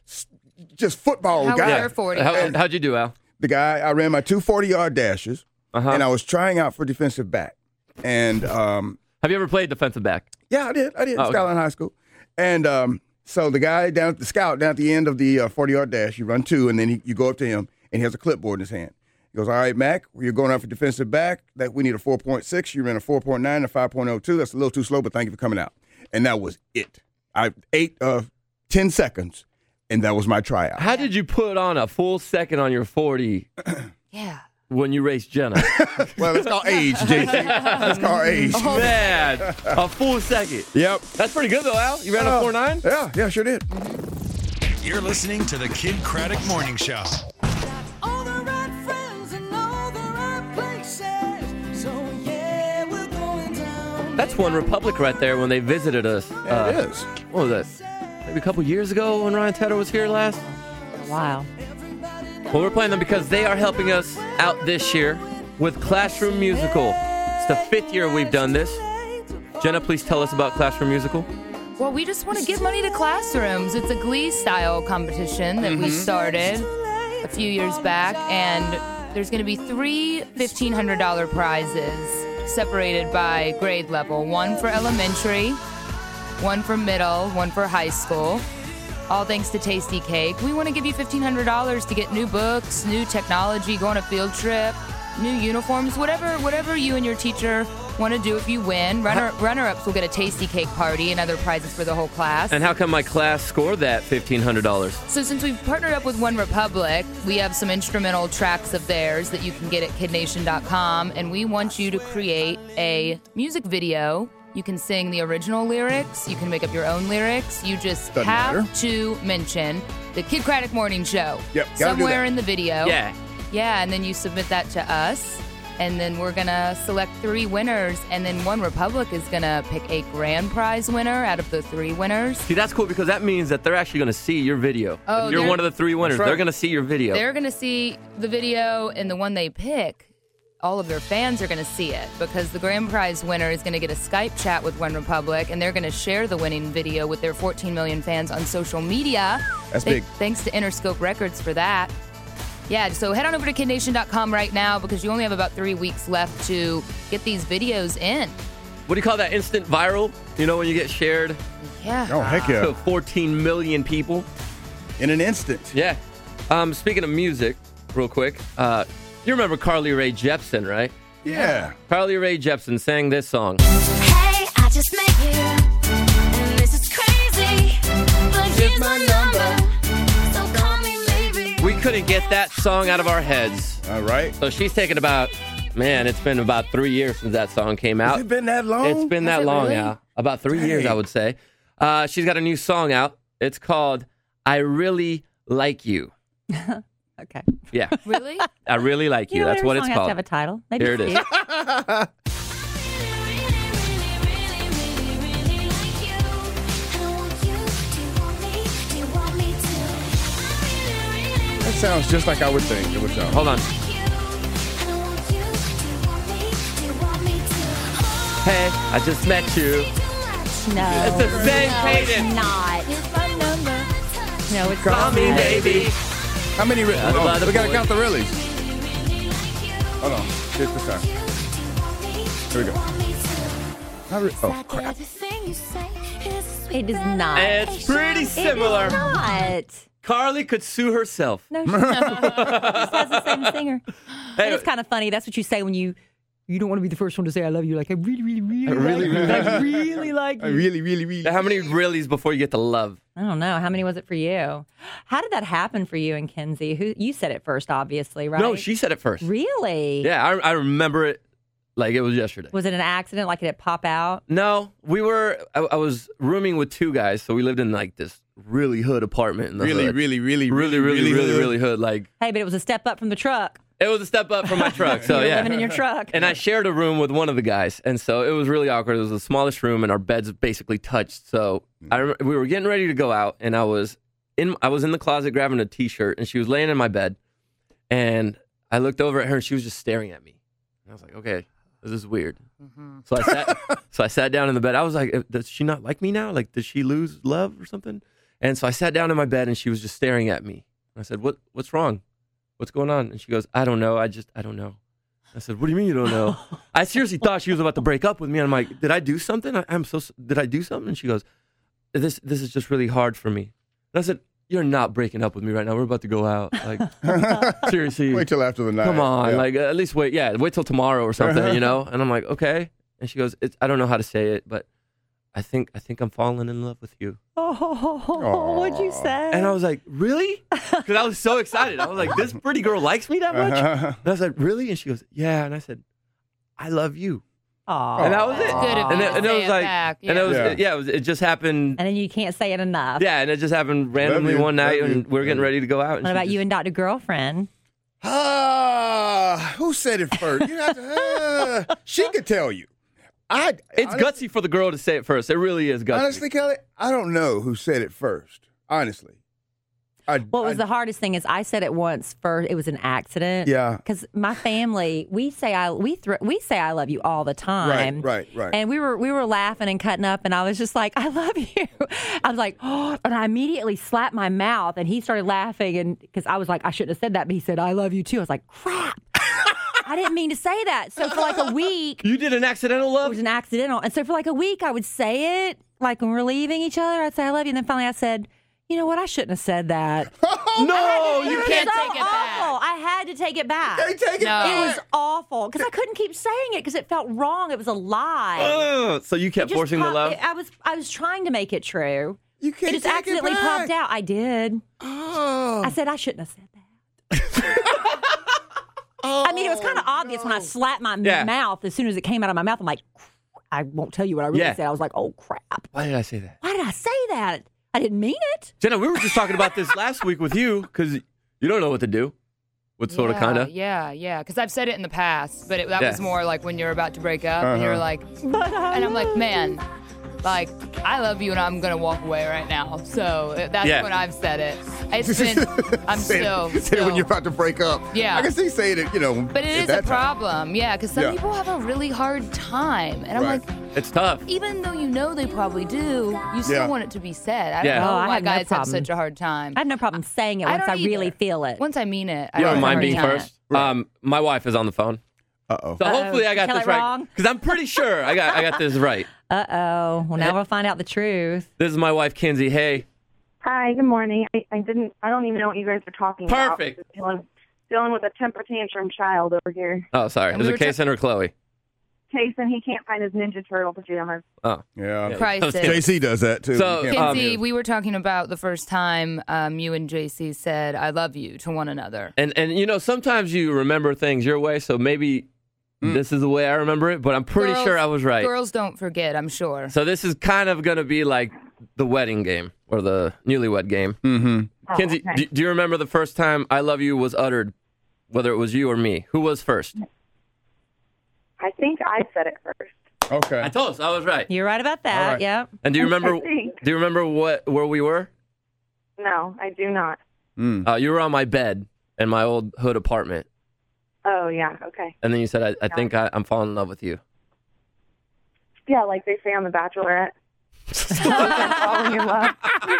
just football How guys. was your forty? How, how'd you do, Al? The guy, I ran my two forty-yard dashes, Uh-huh. and I was trying out for defensive back. And um, Have you ever played defensive back? yeah, I did. I did. Oh, okay. Skyline High School. And um, so the guy down at the scout down at the end of the uh, forty-yard dash, you run two, and then he, you go up to him, and he has a clipboard in his hand. He goes, all right, Mac, you're going out for defensive back. That we need a four point six. You ran a four point nine and a five point oh two. That's a little too slow, but thank you for coming out. And that was it. I ate uh, ten seconds, and that was my tryout. How did you put on a full second on your forty Yeah. when you raced Jenna? Well, that's called age, J C. That's called age. Man, a full second. Yep. That's pretty good though, Al. You ran a Oh, four nine. Yeah, yeah, sure did. You're listening to the Kid Craddock Morning Show. All the right friends and all the right places. So yeah, we're going down. That's One Republic right there when they visited us. Yeah, uh, it is. What was that? Maybe a couple years ago when Ryan Tedder was here last. a while. Well, we're playing them because they are helping us out this year with Classroom Musical. It's the fifth year we've done this. Jenna, please tell us about Classroom Musical. Well, we just want to give money to classrooms. It's a Glee-style competition that we started a few years back, and there's going to be three fifteen hundred dollars prizes separated by grade level. One for elementary, one for middle, one for high school. All thanks to Tasty Cake. We want to give you fifteen hundred dollars to get new books, new technology, go on a field trip, new uniforms, whatever whatever you and your teacher want to do if you win. Runner, runner-ups will get a Tasty Cake party and other prizes for the whole class. And how come my class scored that fifteen hundred dollars? So since we've partnered up with One Republic, we have some instrumental tracks of theirs that you can get at kid nation dot com, and we want you to create a music video. You can sing the original lyrics. You can make up your own lyrics. You just Doesn't have matter. to mention the Kid Craddock Morning Show Yep, gotta do somewhere that. in the video. Yeah. Yeah, and then you submit that to us, and then we're going to select three winners, and then One Republic is going to pick a grand prize winner out of the three winners. See, that's cool because that means that they're actually going to see your video. Oh, If you're they're- one of the three winners. right. They're going to see your video. They're going to see the video, and the one they pick, all of their fans are going to see it because the grand prize winner is going to get a Skype chat with One Republic, and they're going to share the winning video with their fourteen million fans on social media. That's Th- big. Thanks to Interscope Records for that. Yeah, so head on over to kid nation dot com right now because you only have about three weeks left to get these videos in. What do you call that? Instant viral? You know, when you get shared Yeah. Oh, heck to yeah. fourteen million people? In an instant. Yeah. Um, speaking of music, real quick, uh, you remember Carly Rae Jepsen, right? Yeah. Carly Rae Jepsen sang this song. Hey, I just met you, and this is crazy. But here's my number, so call me maybe. We couldn't get that song out of our heads. All right. So she's taken about, man, it's been about three years since that song came out. Has it been that long? It's been Has that it long, really? yeah. About three Dang. years, I would say. Uh, she's got a new song out. It's called I Really Like You. Okay. Yeah, Really? I Really Like You. You know, That's every what song it's has called. to have a title. Maybe Here it it's is. cute. That sounds just like I would think it would sound. Hold on. Hey, I just met you. No. It's the same no, cadence. It's not. No, it's Call me, not. baby. How many? Re- Yeah, the oh, other we got to boy. count the reallys. Hold on. Here's this time. Here we go. How re- oh, crap. It is not. It's pretty It similar. is not. Carly could sue herself. No, she doesn't. It just has the same singer. Hey, And it's kind of funny. That's what you say when you you don't want to be the first one to say I love you. Like I really, really, really, I really, like, really you. like I really like I you. really, really, really. how many reallys before you get to love? I don't know. How many was it for you? How did that happen for you and Kenzie? Who you said it first, obviously, right? No, she said it first. Really? Yeah, I, I remember it like it was yesterday. Was it an accident? Like did it pop out? No, we were. I, I was rooming with two guys, so we lived in like this really hood apartment in the Really, hood. really, really, really, really, really, hood. really hood. Like Hey, but it was a step up from the truck. it was a step up from my truck. So You were yeah, living in your truck. and I shared a room with one of the guys, and so it was really awkward. It was the smallest room, and our beds basically touched. So I rem- we were getting ready to go out, and I was in I was in the closet grabbing a t-shirt, and she was laying in my bed, and I looked over at her, and she was just staring at me. And I was like, okay, this is weird. So I sat so I sat down in the bed. I was like, does she not like me now? Like, did she lose love or something? And so I sat down in my bed, and she was just staring at me. I said, what What's wrong? What's going on? And she goes, I don't know. I just, I don't know. I said, what do you mean you don't know? I seriously thought she was about to break up with me. And I'm like, did I do something? I, I'm so, did I do something? And she goes, this, this is just really hard for me. And I said, you're not breaking up with me right now. We're about to go out. Like, seriously. Wait till after the night. Come on. Yeah. Like, at least wait. Yeah, wait till tomorrow or something, you know? And I'm like, okay. And she goes, it's, I don't know how to say it, but I think, I think I'm falling in love with you. Oh, what'd you say? And I was like, really? Because I was so excited. I was like, this pretty girl likes me that much? And I was like, really? And she goes, yeah. And I said, I love you. Aw. And that was it. Good of And you it, to and it say was it like, back. and it was, Yeah. yeah, it, was, it just happened. And then you can't say it enough. Yeah, and it just happened randomly you. one night, Love and you. we were getting Love ready to go out. And What she about just- you and Doctor Girlfriend? Ah, who said it first? You have to, uh, she could tell you. I. It's honest- gutsy for the girl to say it first. It really is gutsy. Honestly, Kelly, I don't know who said it first. Honestly, I, What was I- the hardest thing is I said it once first. It was an accident. Yeah. Because my family, we say I we thr we say I love you all the time. Right, right, right. And we were we were laughing and cutting up, and I was just like, I love you. I was like, oh, and I immediately slapped my mouth, and he started laughing, and because I was like, I shouldn't have said that, but he said, I love you too. I was like, crap. I didn't mean to say that. So for like a week, You did an accidental it love? was an accidental. And so for like a week, I would say it, like when we're leaving each other, I'd say, I love you. And then finally I said, you know what? I shouldn't have said that. No, It you was can't so take it back. awful. I had to take it back. Hey, take it No. It back. was awful because I couldn't keep saying it because it felt wrong. It was a lie. Ugh, so you It kept just forcing the popped- love? I was I was trying to make it true. You It can't just take it accidentally back. popped out. I did. Oh. I said I shouldn't have said that. I mean, it was kind of obvious when I slapped my Yeah. mouth. As soon as it came out of my mouth, I'm like, I won't tell you what I really Yeah. said. I was like, oh crap! Why did I say that? Why did I say that? I didn't mean it. Jenna, we were just talking about this last week with you because you don't know what to do. What sort of, Yeah, kind of? Yeah, yeah. Because I've said it in the past, but it, that Yeah. was more like when you're about to break up and you're like, But I and I'm like, love man, like, I love you and I'm going to walk away right now. So uh, that's Yeah. when I've said it. It's been, I'm Say it- still, say it still. when you're about to break up. Yeah. I can see saying it, you know. But it at is a that time. problem, yeah, because some Yeah. people have a really hard time. And I'm Right. like, It's tough. even though you know they probably do, you still Yeah. want it to be said. I Yeah. don't know Oh, I why have no guys have problem. such a hard time. I have no problem saying it I once I, don't really either. feel it. Once I mean it, I You don't don't mind have a being hard time. first? Um, my wife is on the phone. Uh-oh. So Uh-oh. hopefully I got Tell this it right. wrong? Because I'm pretty sure I got I got this right. Uh oh. Well, now we'll find out the truth. This is my wife, Kinsey. Hey. Hi, good morning. I, I didn't. I don't even know what you guys are talking about. Perfect. Just Dealing, dealing with a temper tantrum child over here. Oh, sorry. And Is we it were Kason or Chloe? Jason, he can't find his Ninja Turtle pajamas. Oh. Yeah. Crisis. J C does that, too. So, You can't- Kinsey, Um, we were talking about the first time um, you and J C said "I love you" to one another. And and you know, sometimes you remember things your way, so maybe this is the way I remember it, but I'm pretty Girls- sure I was right. Girls don't forget, I'm sure. So this is kind of going to be like the wedding game or the newlywed game. Mhm. Oh, Kinsey, okay. do, do you remember the first time "I love you" was uttered, whether it was you or me? Who was first? I think I said it first. Okay. I told us I was right. You're right about that. All right. Yep. And do you remember? I think. Do you remember what where we were? No, I do not. Mm. Uh, you were on my bed in my old hood apartment, Oh, yeah. Okay. and then you said, "I, I think I, I'm falling in love with you." Yeah, like they say on The Bachelorette. Falling in love.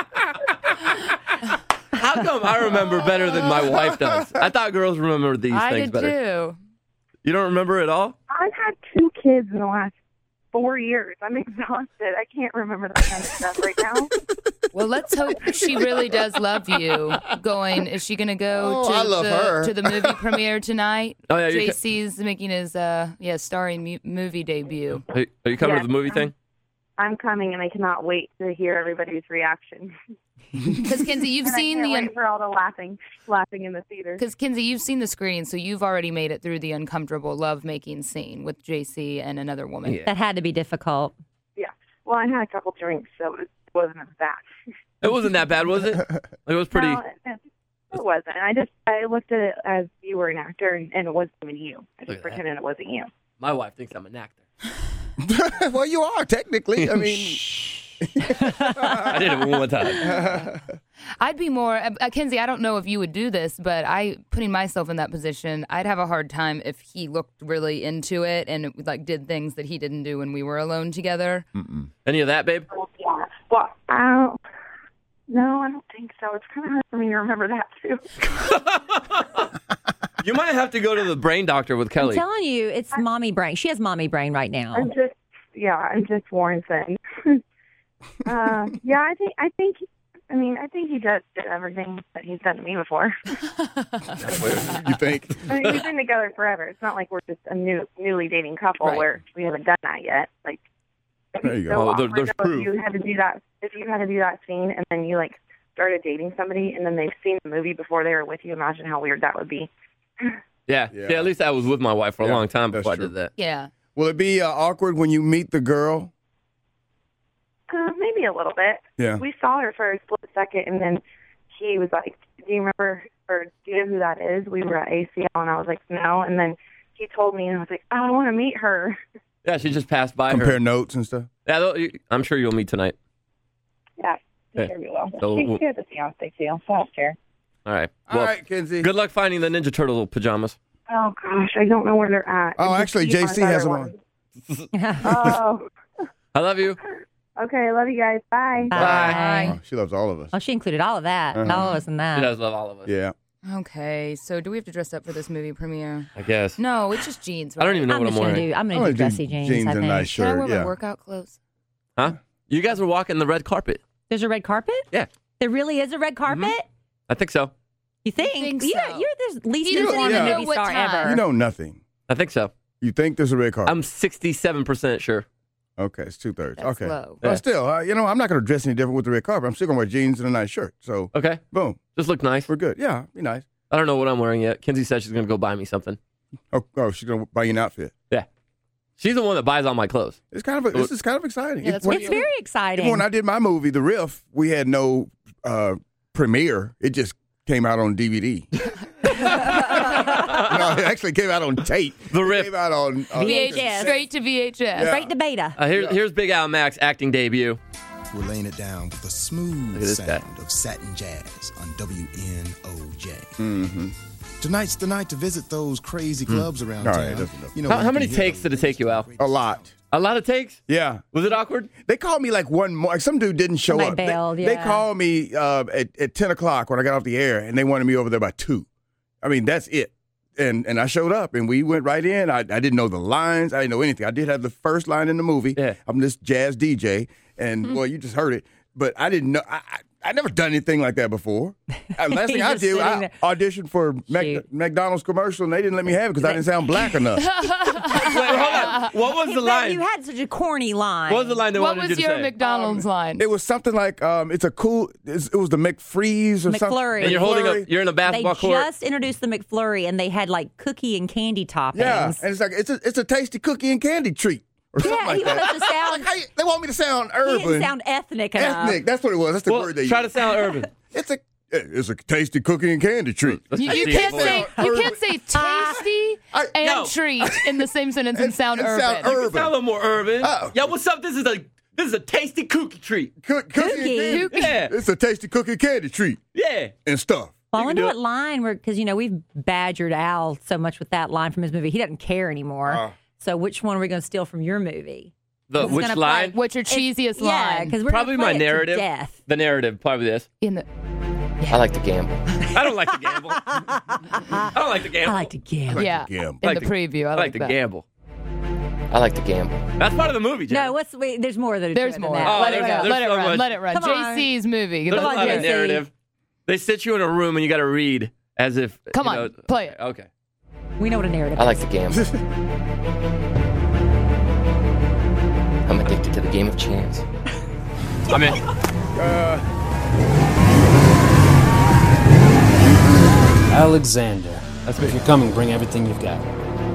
How come I remember better than my wife does? I thought girls remember these I things did better. too. You don't remember at all? I've had two kids in the last four years. I'm exhausted. I can't remember that kind of stuff right now. Well, let's hope she really does love you. Going, is she going to go Oh, to I love the her. to the movie premiere tonight? Oh, yeah, you ca- J C's making his uh yeah starring mu- movie debut. Are you, are you coming Yes. to the movie thing? I'm coming, and I cannot wait to hear everybody's reaction. Because Kinsey, you've And I seen can't the wait un- for all the laughing, laughing in the theater. because Kinsey, you've seen the screen, so you've already made it through the uncomfortable love-making scene with J C and another woman. Yeah. That had to be difficult. Yeah. Well, I had a couple drinks, so it wasn't as bad. It wasn't that bad, was it? It was pretty. No, it, it wasn't. I just I looked at it as you were an actor, and, and it wasn't even you. I Look just at that. pretended it wasn't you. My wife thinks I'm an actor. well, you are, technically. I mean, I did it one time. I'd be more, uh, Kinsey, I don't know if you would do this, but I, putting myself in that position, I'd have a hard time if he looked really into it and like did things that he didn't do when we were alone together. Any of that, babe? Yeah. Well, I don't. No, I don't think so. It's kind of hard for me to remember that too. You might have to go to the brain doctor with I'm Kelly. telling you, it's mommy brain. She has mommy brain right now. I'm just, yeah, I'm just worn thin. uh, yeah, I think, I think, I mean, I think he does do everything that he's done to me before. you think? I mean, we've been together forever. It's not like we're just a new, newly dating couple Right. where we haven't done that yet. Like, There you so go. Oh, there- awkward, there's though, proof. If you had to do that, if you had to do that scene, and then you like started dating somebody, and then they've seen the movie before they were with you, imagine how weird that would be. Yeah. Yeah. yeah. At least I was with my wife for a Yeah, long time that's before I true. did that. Yeah. Will it be uh, awkward when you meet the girl? Uh, maybe a little bit. Yeah. We saw her for a split second, and then he was like, "Do you remember, or do you know who that is?" We were at A C L, and I was like, "No." And then he told me, and I was like, "I want to meet her." Yeah, she just passed by Compare her. notes and stuff. Yeah, they'll- I'm sure you'll meet tonight. Yeah, Yeah. sure we will. So she, we'll- she has a fiance too, so I don't care. All right. All Well, right, Kenzie. good luck finding the Ninja Turtle pajamas. Oh gosh, I don't know where they're at. Oh, It's actually, just J C has them one. on. Oh, I love you. okay. I love you guys. Bye. Bye. Oh, she loves all of us. Oh, she included all of that. Uh-huh. All of us in She that. does love all of us. Yeah. Okay, so do we have to dress up for this movie premiere? I guess. No, it's just jeans. Right? I don't even know I'm what just I'm gonna wearing. do. I'm I'm gonna do gonna dressy do jeans. jeans I and think. a nice Can I shirt. wear Yeah. my workout clothes? Huh? You guys were walking the red carpet. There's a red carpet. Yeah. There really is a red carpet. I think so. You think? think you're, so. you're the least He doesn't informed even know movie what star time. ever. You know nothing. I think so. You think there's a red carpet? I'm sixty-seven percent sure. Okay, it's two thirds. That's Okay. low. But Yeah. still, uh, you know, I'm not going to dress any different with the red carpet. I'm still going to wear jeans and a nice shirt. So, Okay. boom, Just look nice. we're good. Yeah, be nice. I don't know what I'm wearing yet. Kinsey said she's going to go buy me something. Oh, oh she's going to buy you an outfit. Yeah. She's the one that buys all my clothes. It's kind of a, this is kind of exciting. Yeah, that's When- It's very exciting. even when I did my movie, The Riff, we had no uh, premiere. It just came out on D V D. No, it actually came out on tape. The It Riff. came out on, on V H S. Straight to V H S. Yeah. Straight to beta. Uh, here, Here's Big Al Max acting debut. We're laying it down with a Look smooth at this sound guy. of satin jazz on W N O J. Mm-hmm. Tonight's the night to visit those crazy clubs around All right, town. that's enough. You know, How- where how you many can hear takes the did it take you, Al? great A lot. A lot of takes? Yeah. Was it awkward? They called me like one more. Like some dude didn't show Somebody up. They- bailed, they, yeah. called me uh, at, at ten o'clock when I got off the air, and they wanted me over there by two. I mean, that's it. And and I showed up, and we went right in. I, I didn't know the lines. I didn't know anything. I did have the first line in the movie. Yeah. I'm this jazz D J, and well, you just heard it. But I didn't know. I, I, I never done anything like that before. Uh, last thing I Just did, sitting I there. auditioned for Mac, Shoot. McDonald's commercial, and they didn't let me have it because I didn't sound black enough. Wait, hold on. What was the But line? You had such a corny line. What was the line they What wanted was you to your say? McDonald's line? It was something like, um, it's a cool, it's, it was the McFreeze or something. McFlurry. and you're holding McFlurry. up. You're in a They basketball court. just introduced the McFlurry, and they had like cookie and candy toppings. Yeah, and it's like it's a it's a tasty cookie and candy treat or something Yeah, like he that. wanted to sound. Like, how you- they want me to sound He urban, didn't sound ethnic enough. ethnic. That's what it was. That's the Well, word they try to used. sound urban. It's a it's a tasty cookie and candy treat. You, you See, can't it's say like- you can't say tasty I- and No. treat in the same sentence and, And- sound and urban. sound urban. Sound a little more urban. Oh. Yeah, what's up? This is a this is a tasty cookie treat. Cook, cookie, Cookie. and candy. Cookie. Yeah, It's a tasty cookie and candy treat yeah. and stuff. Well, I You can wonder do what it. line we're because you know we've badgered Al so much with that line from his movie. He doesn't care anymore. Uh. So which one are we going to steal from your movie? The It's which gonna line? play- What's your cheesiest Yeah, line? because we're Probably gonna my play it to narrative. death. The narrative, probably this. in the I like to gamble. I don't like to gamble. I don't like to I gamble. like to gamble. yeah, gamble. in Like the to- preview. I, I like to that. gamble. I like to gamble. That's part of the movie, Jen. No, what's wait, there's more than There's than more. that. Oh, let it there's- go. there's Let it so run. much. Let it run. Come on. J C's movie. There's Come a on, lot J of C. narrative. They sit you in a room and you got to read as if. Come you on, know, play it. Okay. We know what a narrative. I like to gamble. I'm addicted to the game of chance. I'm in. Alexander, if you're coming, bring everything you've got.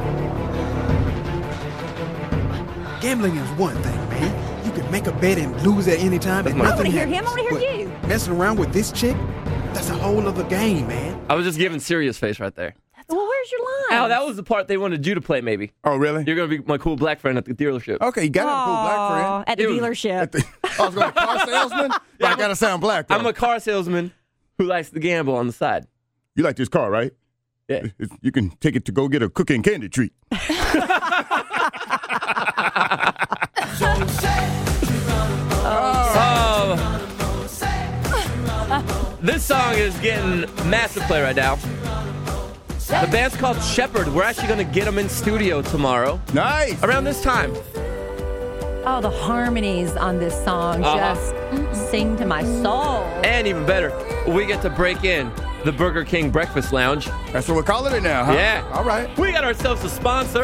Gambling is one thing, man. You can make a bet and lose at any time. And my- I nothing want to hear happens. him. I want to hear But you. Messing around with this chick, that's a whole other game, man. I was just giving serious face right there. Well, where's your line? Al, that was the part they wanted you to play, maybe. Oh, really? You're going to be my cool black friend at the dealership. Okay, you got a cool black friend. at the It was- dealership. At the, I was going to car salesman, but I got to sound black. Though. I'm a car salesman who likes to gamble on the side. You like this car, right? Yeah. It's- You can take it to go get a cookie and candy treat. Oh. This song is getting massive play right now. The band's called Shepherd. We're actually going to get them in studio tomorrow Nice. around this time. Oh, the harmonies on this song Uh-huh. just sing to my soul. And even better, we get to break in the Burger King Breakfast Lounge. That's what we're calling it now, huh? Yeah. All right. We got ourselves a sponsor.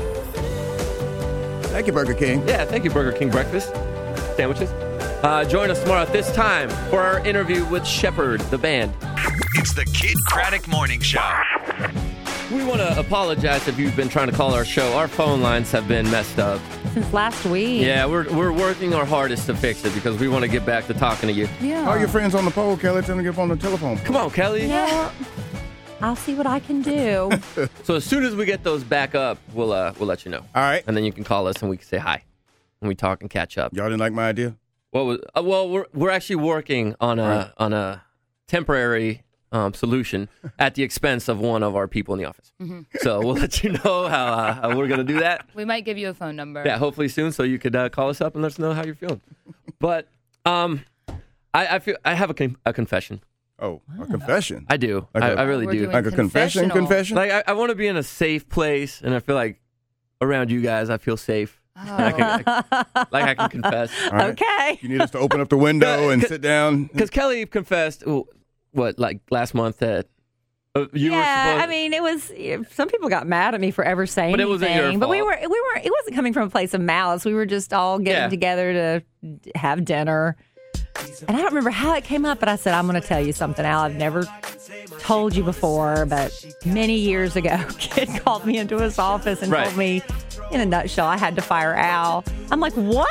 Thank you, Burger King. Yeah, thank you, Burger King Breakfast Sandwiches. Uh, join us tomorrow at this time for our interview with Shepherd, the band. It's the Kid Craddock Morning Show. We want to apologize if you've been trying to call our show. Our phone lines have been messed up. Since last week. Yeah, we're we're working our hardest to fix it because we want to get back to talking to you. Yeah. All your friends on the pole, Kelly, tell them to get up on the telephone. Come on, Kelly. Yeah. I'll see what I can do. So as soon as we get those back up, we'll uh we'll let you know. All right. And then you can call us and we can say hi. And we talk and catch up. Y'all didn't like my idea? What was? Uh, well, we're we're actually working on a Right. on a temporary um, solution at the expense of one of our people in the office. Mhm. So we'll let you know how, uh, how we're gonna do that. We might give you a phone number. Yeah, hopefully soon, so you could uh, call us up and let us know how you're feeling. But um, I, I feel I have a, con- a confession. Oh, a confession. I do. Like I a- I really We're do. doing Like a confession, confessional. confession? Like I, I want to be in a safe place, and I feel like around you guys, I feel safe. I can, I, like I can confess. All right. Okay. You need us to open up the window and Cause- sit down. Because Kelly confessed, oh, what, like last month that uh, you were yeah, supposed. I mean, it was. Some people got mad at me for ever saying But it anything. wasn't your But we fault. were, we were. It wasn't coming from a place of malice. We were just all getting Yeah. together to d- have dinner. And I don't remember how it came up, but I said, "I'm going to tell you something, Al. I've never told you before, but many years ago, a kid called me into his office and Right. told me, in a nutshell, I had to fire Al." I'm like, "What?"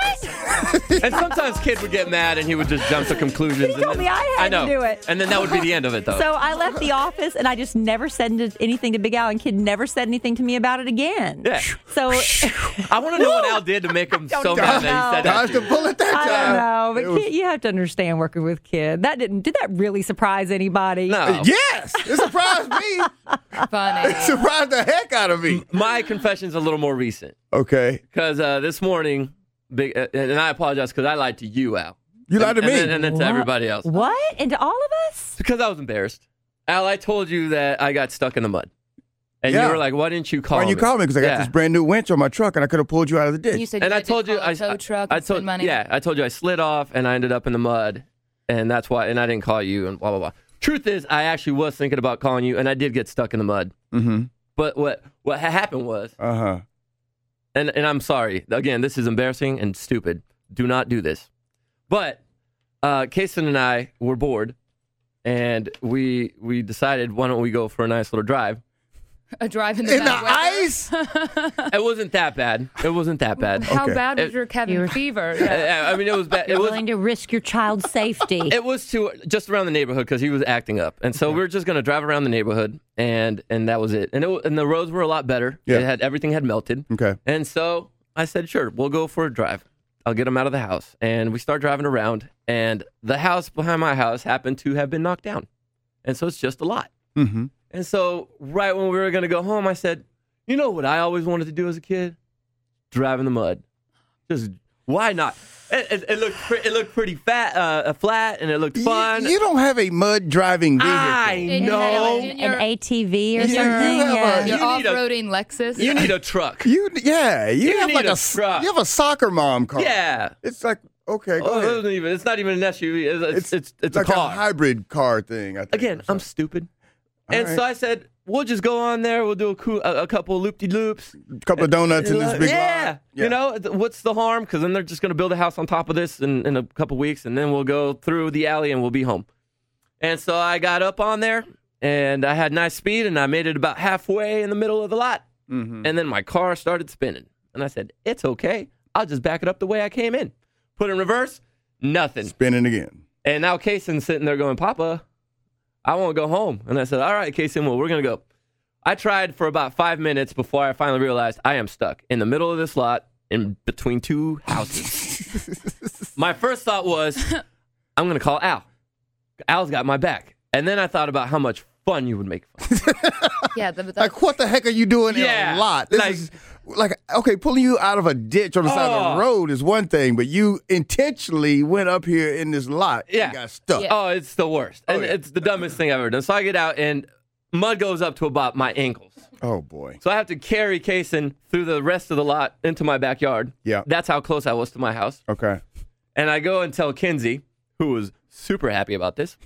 And sometimes kid would get mad and he would just jump to conclusions. He and told then- me I had know. to do it. And then that would be the end of it, though. So I left the office and I just never said anything to Big Al, and kid never said anything to me about it again. yeah. So I want to know what Al did to make him so Don't mad that know. he said that. Dodged to the you. bullet that I time. don't know, but It was- kid, you have to understand working with kid. That didn't did that really surprise anybody? No. Yes, it surprised me. Funny. It surprised the heck out of me. My confession's a little more recent. Okay. Because uh, this morning, big, uh, and I apologize because I lied to you, Al. You lied to and, me. And then, and then to What? everybody else. What? And to all of us? Because I was embarrassed. Al, I told you that I got stuck in the mud. And Yeah. you were like, why didn't you call Why me? didn't you call me? Because I got Yeah. this brand new winch on my truck and I could have pulled you out of the ditch. You said And you I had to told you, call a I, tow truck I and told, spend money. yeah, I told you I slid off and I ended up in the mud, and that's why. And I didn't call you, and blah blah blah. Truth is, I actually was thinking about calling you, and I did get stuck in the mud. Mm-hmm. But what what ha- happened was, Uh huh. and and I'm sorry again, this is embarrassing and stupid. Do not do this. But uh, Kason and I were bored, and we we decided, why don't we go for a nice little drive? A drive in the In the bad weather. ice? It wasn't that bad. It wasn't that bad. How Okay. bad was It- your cabin You were- fever? Uh, Yeah. I mean, it was bad. It You're was. willing to risk your child's safety. It was to just around the neighborhood because he was acting up, and so we were just going to drive around the neighborhood, and and that was it. And it, and the roads were a lot better. Yeah. It had everything had melted, Okay. and so I said, sure, we'll go for a drive. I'll get him out of the house, and we start driving around, and the house behind my house happened to have been knocked down, and so it's just a lot. Mm-hmm. And so right when we were going to go home, I said, you know what I always wanted to do as a kid? Drive in the mud. Just why not? It, it, it looked pre- it looked pretty fat, uh, flat, and it looked fun. You, you don't have a mud driving vehicle. I In- know. in An your- A T V or You- you something? have a- yeah. Your You need a- off-roading Lexus. You need a truck. You yeah. You, You have need like a a, s- truck. you have a soccer mom car. Yeah. It's like okay. Go Oh, it ahead. wasn't even. It's not even an S U V. It's it's it's, it's like a car. hybrid car thing. I think, Again, or I'm something. stupid. All and right. so I said, we'll just go on there. We'll do a, coo- a, a couple loop de loops. a couple of donuts in this big yeah. lot. You know, th- what's the harm? Because then they're just going to build a house on top of this in, in a couple weeks, and then we'll go through the alley and we'll be home. And so I got up on there, and I had nice speed, and I made it about halfway in the middle of the lot. Mm-hmm. And then my car started spinning. And I said, it's okay. I'll just back it up the way I came in. Put it in reverse, nothing. Spinning again. And now Kaysen's sitting there going, Papa, I want to go home. And I said, all right, Kaysen, well, we're going to go. I tried for about five minutes before I finally realized I am stuck in the middle of this lot in between two houses. My first thought was, I'm going to call Al. Al's got my back. And then I thought about how much fun you would make fun. Yeah, the, the, Like, what the heck are you doing Yeah, in a lot? This like- is like, okay, pulling you out of a ditch on the side of Oh. the road is one thing, but you intentionally went up here in this lot Yeah. and got stuck. Yeah. Oh, it's the worst. And Oh, yeah. it's the dumbest thing I've ever done. So I get out, and mud goes up to about my ankles. Oh, boy. So I have to carry Kaysen through the rest of the lot into my backyard. Yeah. That's how close I was to my house. Okay. And I go and tell Kinsey, who was super happy about this.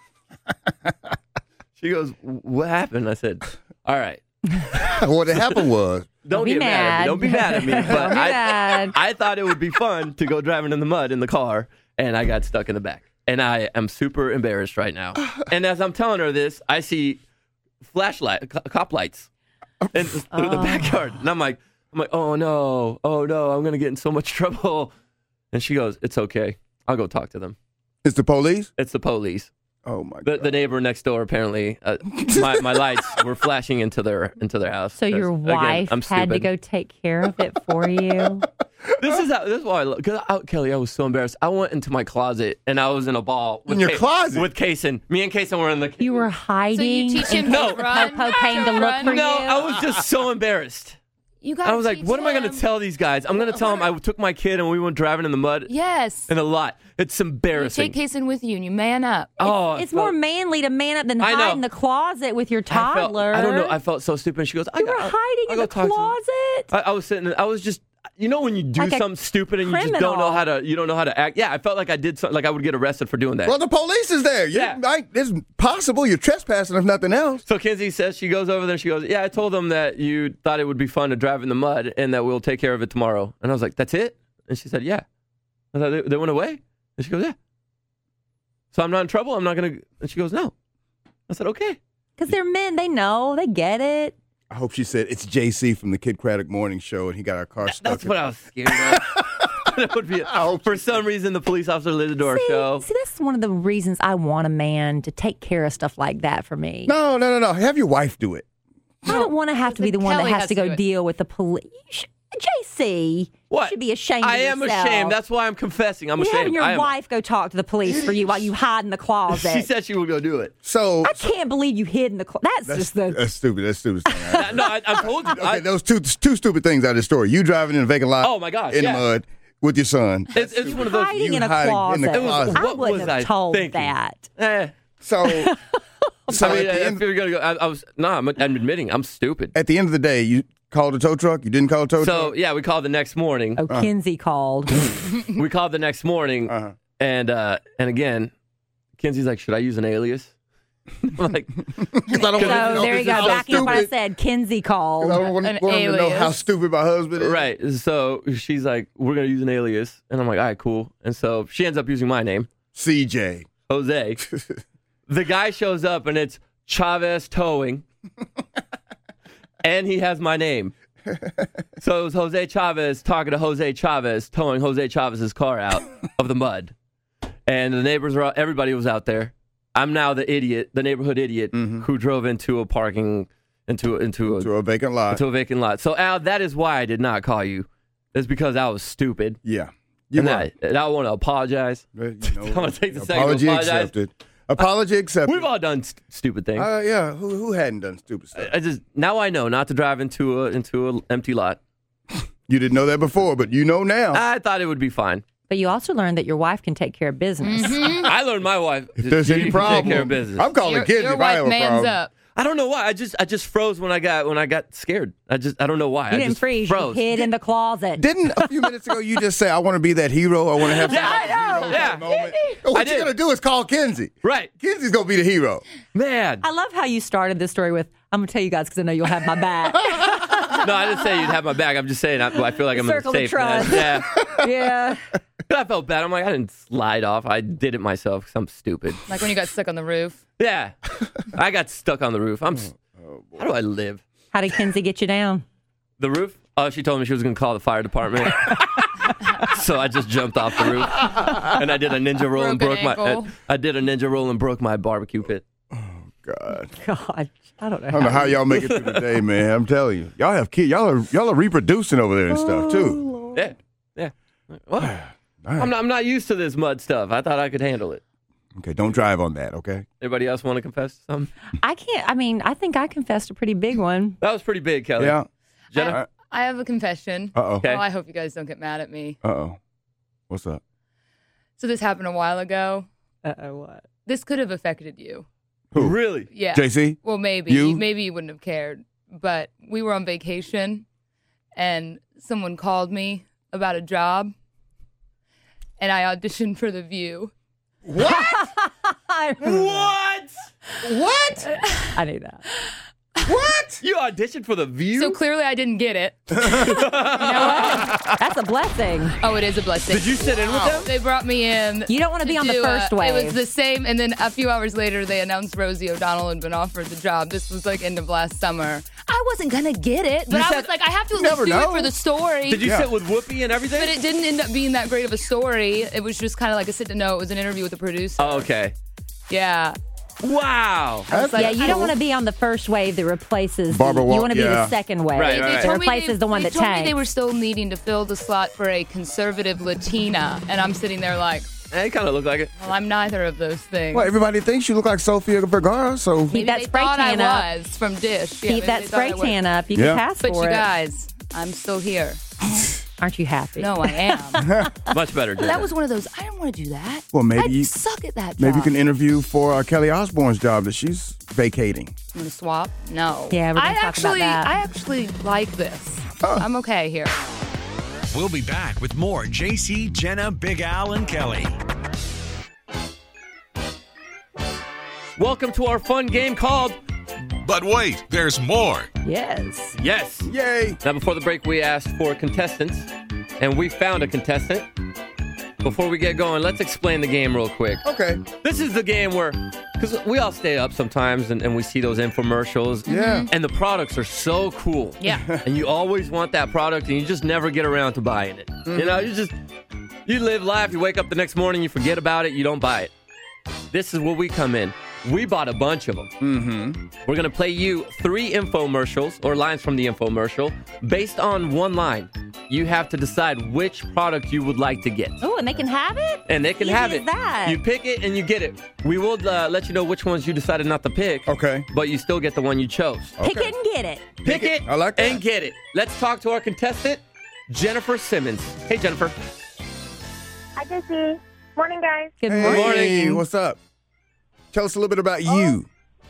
She goes, what happened? I said, all right. What had happened was, Don't, be get mad. at me. mad. Don't be mad at me. But Don't be I, mad. I thought it would be fun to go driving in the mud in the car, and I got stuck in the back. And I am super embarrassed right now. And as I'm telling her this, I see flashlight, co- cop lights in, through the Oh. backyard. And I'm like, I'm like, oh no, oh no, I'm going to get in so much trouble. And she goes, it's okay. I'll go talk to them. it's the police? It's the police. Oh, my The, God. the neighbor next door apparently, uh, my, my lights were flashing into their into their house. So your 'Cause, again, wife I'm had to stupid. go take care of it for you? This is how, this is why I love, because I, Kelly, I was so embarrassed. I went into my closet and I was in a ball. With In your Ka- closet? With Kason. Me and Kason were in the. You were hiding. teach him and to paid the run? cocaine to look Run? for No, you. I was just so embarrassed. You got. I was like, what am I going to tell these guys? I'm going to tell them I took my kid and we went driving in the mud. Yes. In a lot. It's You embarrassing. take Kason with you and you man up. oh, It's I more felt- manly to man up than I know. hide in the closet with your I felt- toddler. I don't know. I felt so stupid. And she goes, I you were got- hiding I'll in go the talk to them. closet. I, I was sitting. I was just. You know when you do Like a something stupid and you just don't criminal. know how to. You don't know how to act. Yeah, I felt like I did something. Like I would get arrested for doing that. Well, the police is there. You, Yeah. I, it's possible you're trespassing if nothing else. So Kinsey says, she goes over there and she goes, yeah, I told them that you thought it would be fun to drive in the mud and that we'll take care of it tomorrow. And I was like, that's it? And she said, yeah. I thought they, they went away? And she goes, yeah. So I'm not in trouble? I'm not going to. And she goes, no. I said, okay. Because they're men. They know. They get it. I hope she said it's J C from the Kid Craddock Morning Show, and he got our car stuck. That's in- what I was scared of. That would be for some reason, the police officer listened to our see, show. see, that's one of the reasons I want a man to take care of stuff like that for me. No, no, no, no. Have your wife do it. I don't want to have to be the one that Kelly has has to to go do it. deal with the police. J C, What? you should be ashamed I of am yourself. ashamed. That's why I'm confessing. I'm You're ashamed. having your I am. wife go talk to the police for you while you hide in the closet. She said she would go do it. So I can't believe you hid in the closet. That's, that's, just the. that's stupid. That's stupid. Uh, no, I, I told you. Okay, I, those two two stupid things out of the story. You driving in a vacant lot. Oh, my gosh, in yeah. the mud with your son. it's, it's one of those. hiding you in a hiding closet. in the It was- closet. I what wouldn't was have I told thinking? that. Eh. So, so I mean, at, the if end, you're gonna go, I, I was no. I'm, I'm admitting I'm stupid. at the end of the day, you called a tow truck. You didn't call a tow So truck. yeah, we called the next morning. Oh, Kinsey called. We called the next morning, Uh-huh. and uh, and again, Kinsey's like, "Should I use an alias?" I'm like, Because I don't So want to there you go. Backing up what I said, Kinsey called. I don't want, An want him to know how alias. stupid my husband is. right. So she's like, "We're gonna use an alias," and I'm like, "All right, cool." And so she ends up using my name, C J. Jose. The guy shows up, and it's Chavez Towing, and he has my name. So it was Jose Chavez talking to Jose Chavez, towing Jose Chavez's car out of the mud. And the neighbors were, everybody was out there. I'm now the idiot, the neighborhood idiot who drove into a parking, into into a, To a vacant lot. into a vacant lot. So Al, that is why I did not call you. It's because I was stupid. Yeah. You and were. I, and I want to apologize. But, you know, I'm gonna take the second to apology apologize. accepted. Apology accepted. We've all done st- stupid things. Uh, yeah. Who who hadn't done stupid stuff? I just now I know not to drive into a into an empty lot. You didn't know that before, but you know now. I thought it would be fine. But you also learned that your wife can take care of business. I learned my wife. if there's she any can problem, take care of business. I'm calling Your, kids your if I wife have a mans problem. up. I don't know why. I just I just froze when I got when I got scared. I just I don't know why. You I didn't just freeze. froze. You hid in the closet. Didn't a few minutes ago you just say, I want to be that hero? I want to have Yeah, some I know. hero Yeah. moment. Oh, what I you did. going to do is call Kinsey. Right, Kinsey's going to be the hero. man. I love how you started this story with, I'm going to tell you guys because I know you'll have my back. No, I didn't say you'd have my back. I'm just saying I, I feel like I'm Circle in of the safe. man. trust. Yeah, yeah. but I felt bad. I'm like I didn't slide off. I did it myself because I'm stupid. Like when you got stuck on the roof. Yeah, I got stuck on the roof. I'm. s- How do I live? How did Kinsey get you down? The roof? Oh, she told me she was going to call the fire department. So I just jumped off the roof and I did a ninja roll and Broken broke my. ankle. I, I did a ninja roll and broke my barbecue pit. God. God, I don't know. I don't know how y'all make it through the day, man. I'm telling you. Y'all have kids. Y'all are, y'all are reproducing over there and stuff, too. Yeah, yeah. Well, I'm not. I'm not used to this mud stuff. I thought I could handle it. Okay, don't drive on that, okay? Anybody else want to confess to something? I can't. I mean, I think I confessed a pretty big one. That was pretty big, Kelly. Yeah. Jenna. I, I have a confession. Uh-oh. Okay. Oh, I hope you guys don't get mad at me. Uh-oh. What's up? So this happened a while ago. Uh-oh, what? This could have affected you. Who? Really? Yeah. J C? Well, maybe. You? Maybe you wouldn't have cared. But we were on vacation, and someone called me about a job, and I auditioned for The View. What? What? What? I knew that. What? You auditioned for The View? So clearly I didn't get it. You know what? That's a blessing. Oh, it is a blessing. Did you sit in with them? They brought me in. You don't want to be on the do, first uh, wave. It was the same, and then a few hours later, they announced Rosie O'Donnell had been offered the job. This was like end of last summer. I wasn't gonna get it, but You I said- was like, I have to at You least never do know. it for the story. Did you Yeah. sit with Whoopi and everything? But it didn't end up being that great of a story. It was just kind of like a sit to know. It was an interview with the producer. Oh, okay. Yeah. Wow. I was like, yeah, you I don't want to be on the first wave that replaces. Barbara the, Wal- you want to be yeah. the second wave Right, right, that right. Told me replaces they- the one they that told me tanks. they were still needing to fill the slot for a conservative Latina, and I'm sitting there like, Hey, kind of look like it. well, I'm neither of those things. Well, everybody thinks you look like Sofia Vergara, so Keep Maybe that they spray thought tan I up. was from Dish. Yeah, Keep maybe that they spray thought I was. tan up. You Yeah. can pass But for you it. guys, I'm still here. Aren't you happy? No, I am. Much better, Jennifer. That was one of those. I didn't want to do that. Well, maybe I you- suck at that. maybe you job. can interview for uh, Kelly Osbourne's job that she's vacating. I'm gonna swap. No. Yeah, we're gonna I talk about actually, that. I actually like this. I'm okay here. We'll be back with more J C, Jenna, Big Al, and Kelly. Welcome to our fun game called But wait, there's more. Yes. Yes. Yay. Now, before the break, we asked for contestants, and we found a contestant. Before we get going, let's explain the game real quick. Okay. This is the game where, because we all stay up sometimes and, and we see those infomercials. Yeah. And the products are so cool. Yeah. And you always want that product and you just never get around to buying it. You know, you just, you live life, you wake up the next morning, you forget about it, you don't buy it. This is where we come in. We bought a bunch of them. Mm-hmm. We're going to play you three infomercials or lines from the infomercial based on one line. You have to decide which product you would like to get. Oh, and they can have it? And they can Easy have as it. that. You pick it and you get it. We will uh, let you know which ones you decided not to pick. Okay. But you still get the one you chose. Pick it and get it. Pick it I like that. and get it. Let's talk to our contestant, Jennifer Simmons. Hey, Jennifer. Hi, Jesse. Morning, guys. Good Hey, morning. morning. what's up? Tell us a little bit about you.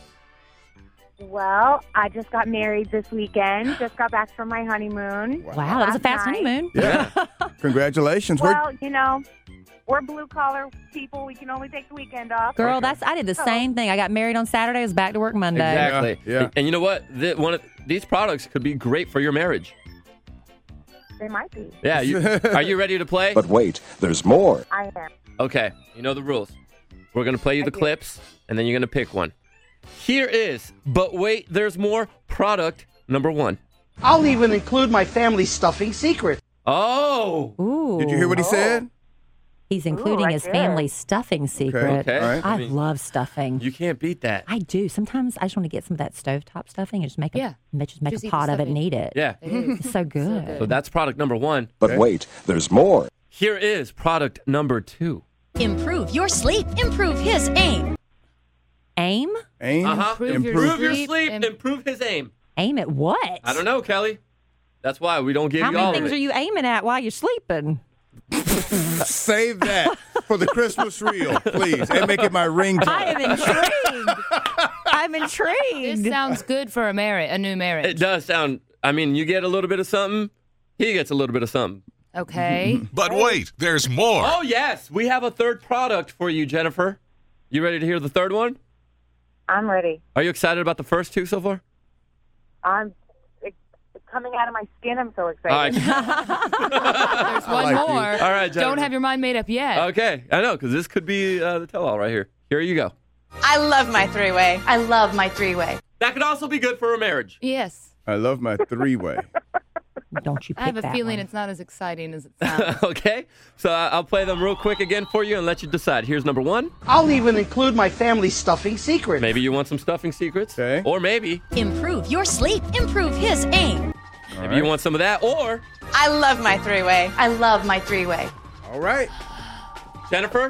Well, I just got married this weekend. Just got back from my honeymoon. Wow, that was a fast Last night. honeymoon. Yeah. Congratulations. Where- Well, you know, we're blue collar people. We can only take the weekend off. Girl, that's I did the same thing. I got married on Saturday. I was back to work Monday. Exactly. Yeah, yeah. And, and you know what? The, one of, these products could be great for your marriage. They might be. Yeah. You, are you ready to play? But wait, there's more. I am. Okay. You know the rules. We're going to play you the clips, and then you're going to pick one. Here is, but wait, there's more, product number one. I'll even include my family stuffing secret. Oh. Ooh. Did you hear what he said? He's including I his did. family stuffing secret. Okay. All right. I, I mean, love stuffing. You can't beat that. I do. Sometimes I just want to get some of that stovetop stuffing and just make a Yeah. just make Just a eat pot the of it and stuffing. eat it. Yeah. It is. It's so good. good. So that's product number one. But Okay. wait, there's more. Here is product number two. Improve your sleep. Improve his aim. Aim? Aim. Uh-huh. Improve your Improve your sleep sleep, and- improve his aim. Aim at what? I don't know, Kelly. That's why we don't give How you all many of things it. are you aiming at while you're sleeping? Save that for the Christmas reel, please, and make it my ringtone. I am intrigued. I'm This intrigued. sounds good for a marriage, a new marriage. It does sound, I mean, you get a little bit of something, he gets a little bit of something. Okay. But wait, there's more. Oh, yes. We have a third product for you, Jennifer. You ready to hear the third one? I'm ready. Are you excited about the first two so far? I'm it's it's coming out of my skin. I'm so All excited. right. There's one like you. more. All right, Jennifer. Don't have your mind made up yet. Okay. I know, because this could be uh, the tell-all right here. Here you go. I love my three-way. I love my three-way. That could also be good for a marriage. Yes. I love my three-way. Don't you pick I have a that feeling one. it's not as exciting as it sounds. Okay. So I- I'll play them real quick again for you and let you decide. Here's number one. I'll even include my family stuffing secret. Maybe you want some stuffing secrets. Okay. Or maybe, Improve your sleep. Improve his aim. maybe you want some of that. Or, I love my three-way. I love my three-way. All right. Jennifer,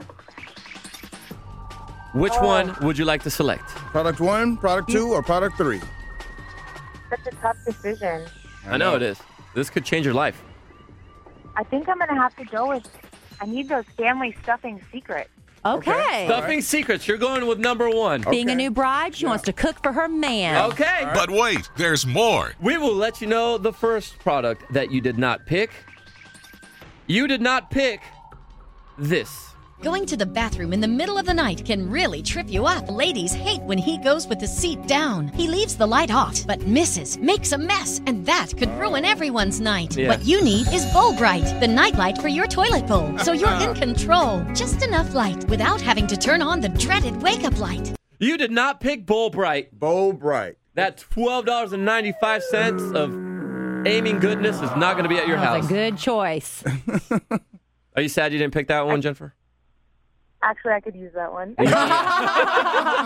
which one would you like to select? Product one, product two, or product three? Such a tough decision. I know it is. This could change your life. I think I'm gonna have to go with. I need those family stuffing secrets. Okay. Stuffing secrets. You're going with number one. Being a Okay. new bride, she wants to cook for her man. Okay. But wait, there's more. We will let you know the first product that you did not pick. You did not pick this. Going to the bathroom in the middle of the night can really trip you up. Ladies hate when he goes with the seat down. He leaves the light off, but misses, makes a mess, and that could ruin everyone's night. Yeah. What you need is Bowl Bright, the night light for your toilet bowl, so you're in control. Just enough light without having to turn on the dreaded wake-up light. You did not pick Bowl Bright. Bowl Bright. That twelve dollars and ninety-five cents of aiming goodness is not going to be at your That was house. a good choice. Are you sad you didn't pick that one, Jennifer? Actually, I could use that one.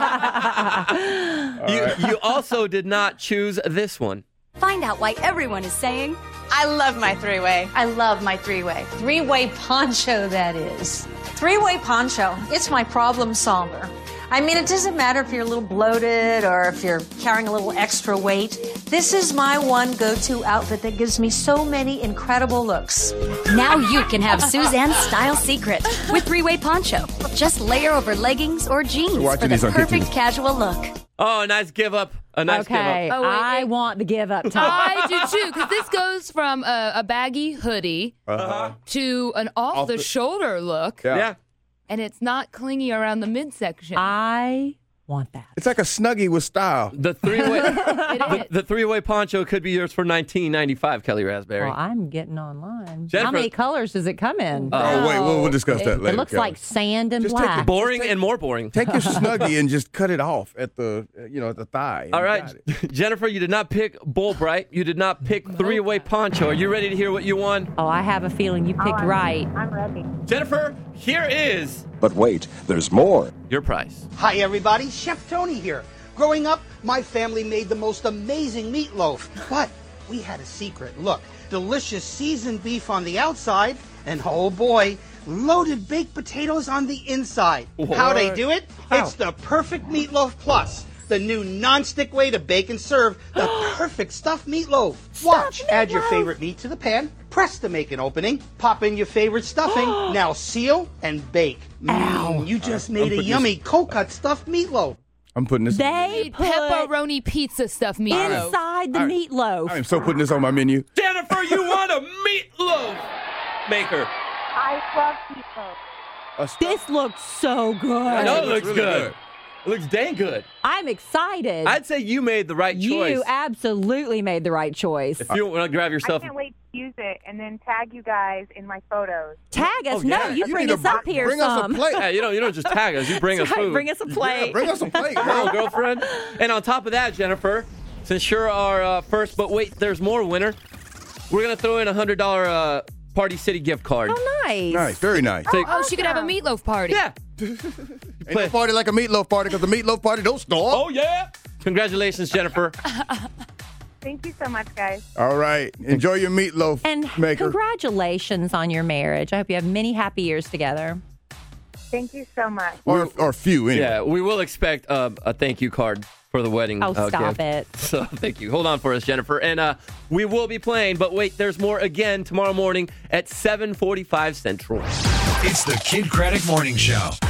you, you also did not choose this one. Find out why everyone is saying, I love my three-way. I love my three-way. Three-way poncho, that is. Three-way poncho. It's my problem solver. I mean, it doesn't matter if you're a little bloated or if you're carrying a little extra weight. This is my one go-to outfit that gives me so many incredible looks. now you can have Suzanne's style secret with three-way poncho. Just layer over leggings or jeans Watching for the these on perfect Kitchen. casual look. Oh, a nice give up. A nice okay, give up. Oh, wait, I wait. want the give up time. I do too, because this goes from a, a baggy hoodie Uh-huh. to an off-the-shoulder look, Yeah. Yeah. and it's not clingy around the midsection. I want that. It's like a Snuggie with style. The three-way, It the, is. the three-way poncho could be yours for nineteen ninety-five, Kelly Raspberry. Well, I'm getting online. Jennifer- How many colors does it come in? Oh, wait, we'll, we'll discuss that it, later. it looks Kelly. like sand and Just take black. it- boring and more boring. Take your Snuggie and just cut it off at the, uh, you know, at the thigh. and All you right, got it. Jennifer, you did not pick Bull Bright. You did not pick three-way poncho. Are you ready to hear what you won? Oh, I have a feeling you picked right. I'm ready. Jennifer, here is But wait, there's more. your price. Hi, everybody. Chef Tony here. Growing up, my family made the most amazing meatloaf, but we had a secret. Look, delicious seasoned beef on the outside, and oh boy, loaded baked potatoes on the inside. How they do it? It's the Perfect Meatloaf Plus, the new non-stick way to bake and serve the perfect stuffed meatloaf. Watch. Add your favorite meat to the pan, press to make an opening, pop in your favorite stuffing, now seal and bake. Mm, you just made a putting yummy cold-cut stuffed meatloaf. I'm putting this. They put Pepperoni pizza stuff meatloaf. inside the I- meatloaf. I am so putting this on my menu. Jennifer, you want a meatloaf maker. I love people. A stuff- This looks so good. I know it looks looks really good. good. It looks dang good. I'm excited. I'd say you made the right choice. you absolutely made the right choice. If you want to grab I yourself, can't wait to use it and then tag you guys in my photos. Tag us. Oh, no, yeah. you, You bring need us to up here bring us a some. plate. yeah, you don't you don't just tag us. You bring us Right, food. bring us a plate. Yeah, bring us a plate, Come on, girl. girlfriend. And on top of that, Jennifer, since you're our uh, first, but wait, there's more winner. We're gonna throw in a hundred dollar uh, Party City gift card. Oh, nice. Nice, very nice. Take- Oh, she could have a meatloaf party. yeah. Ain't no party like a meatloaf party because the meatloaf party don't stop. Oh yeah. Congratulations, Jennifer. Thank you so much, guys. All right, enjoy your meatloaf And maker. congratulations on your marriage. I hope you have many happy years together. Thank you so much. Or, or few, anyway. Yeah, we will expect uh, a thank you card for the wedding. Oh, uh, stop gift. it. So thank you. Hold on for us, Jennifer. And uh, we will be playing, but wait, there's more again tomorrow morning at seven forty-five Central. It's the Kid Craddock Morning Show.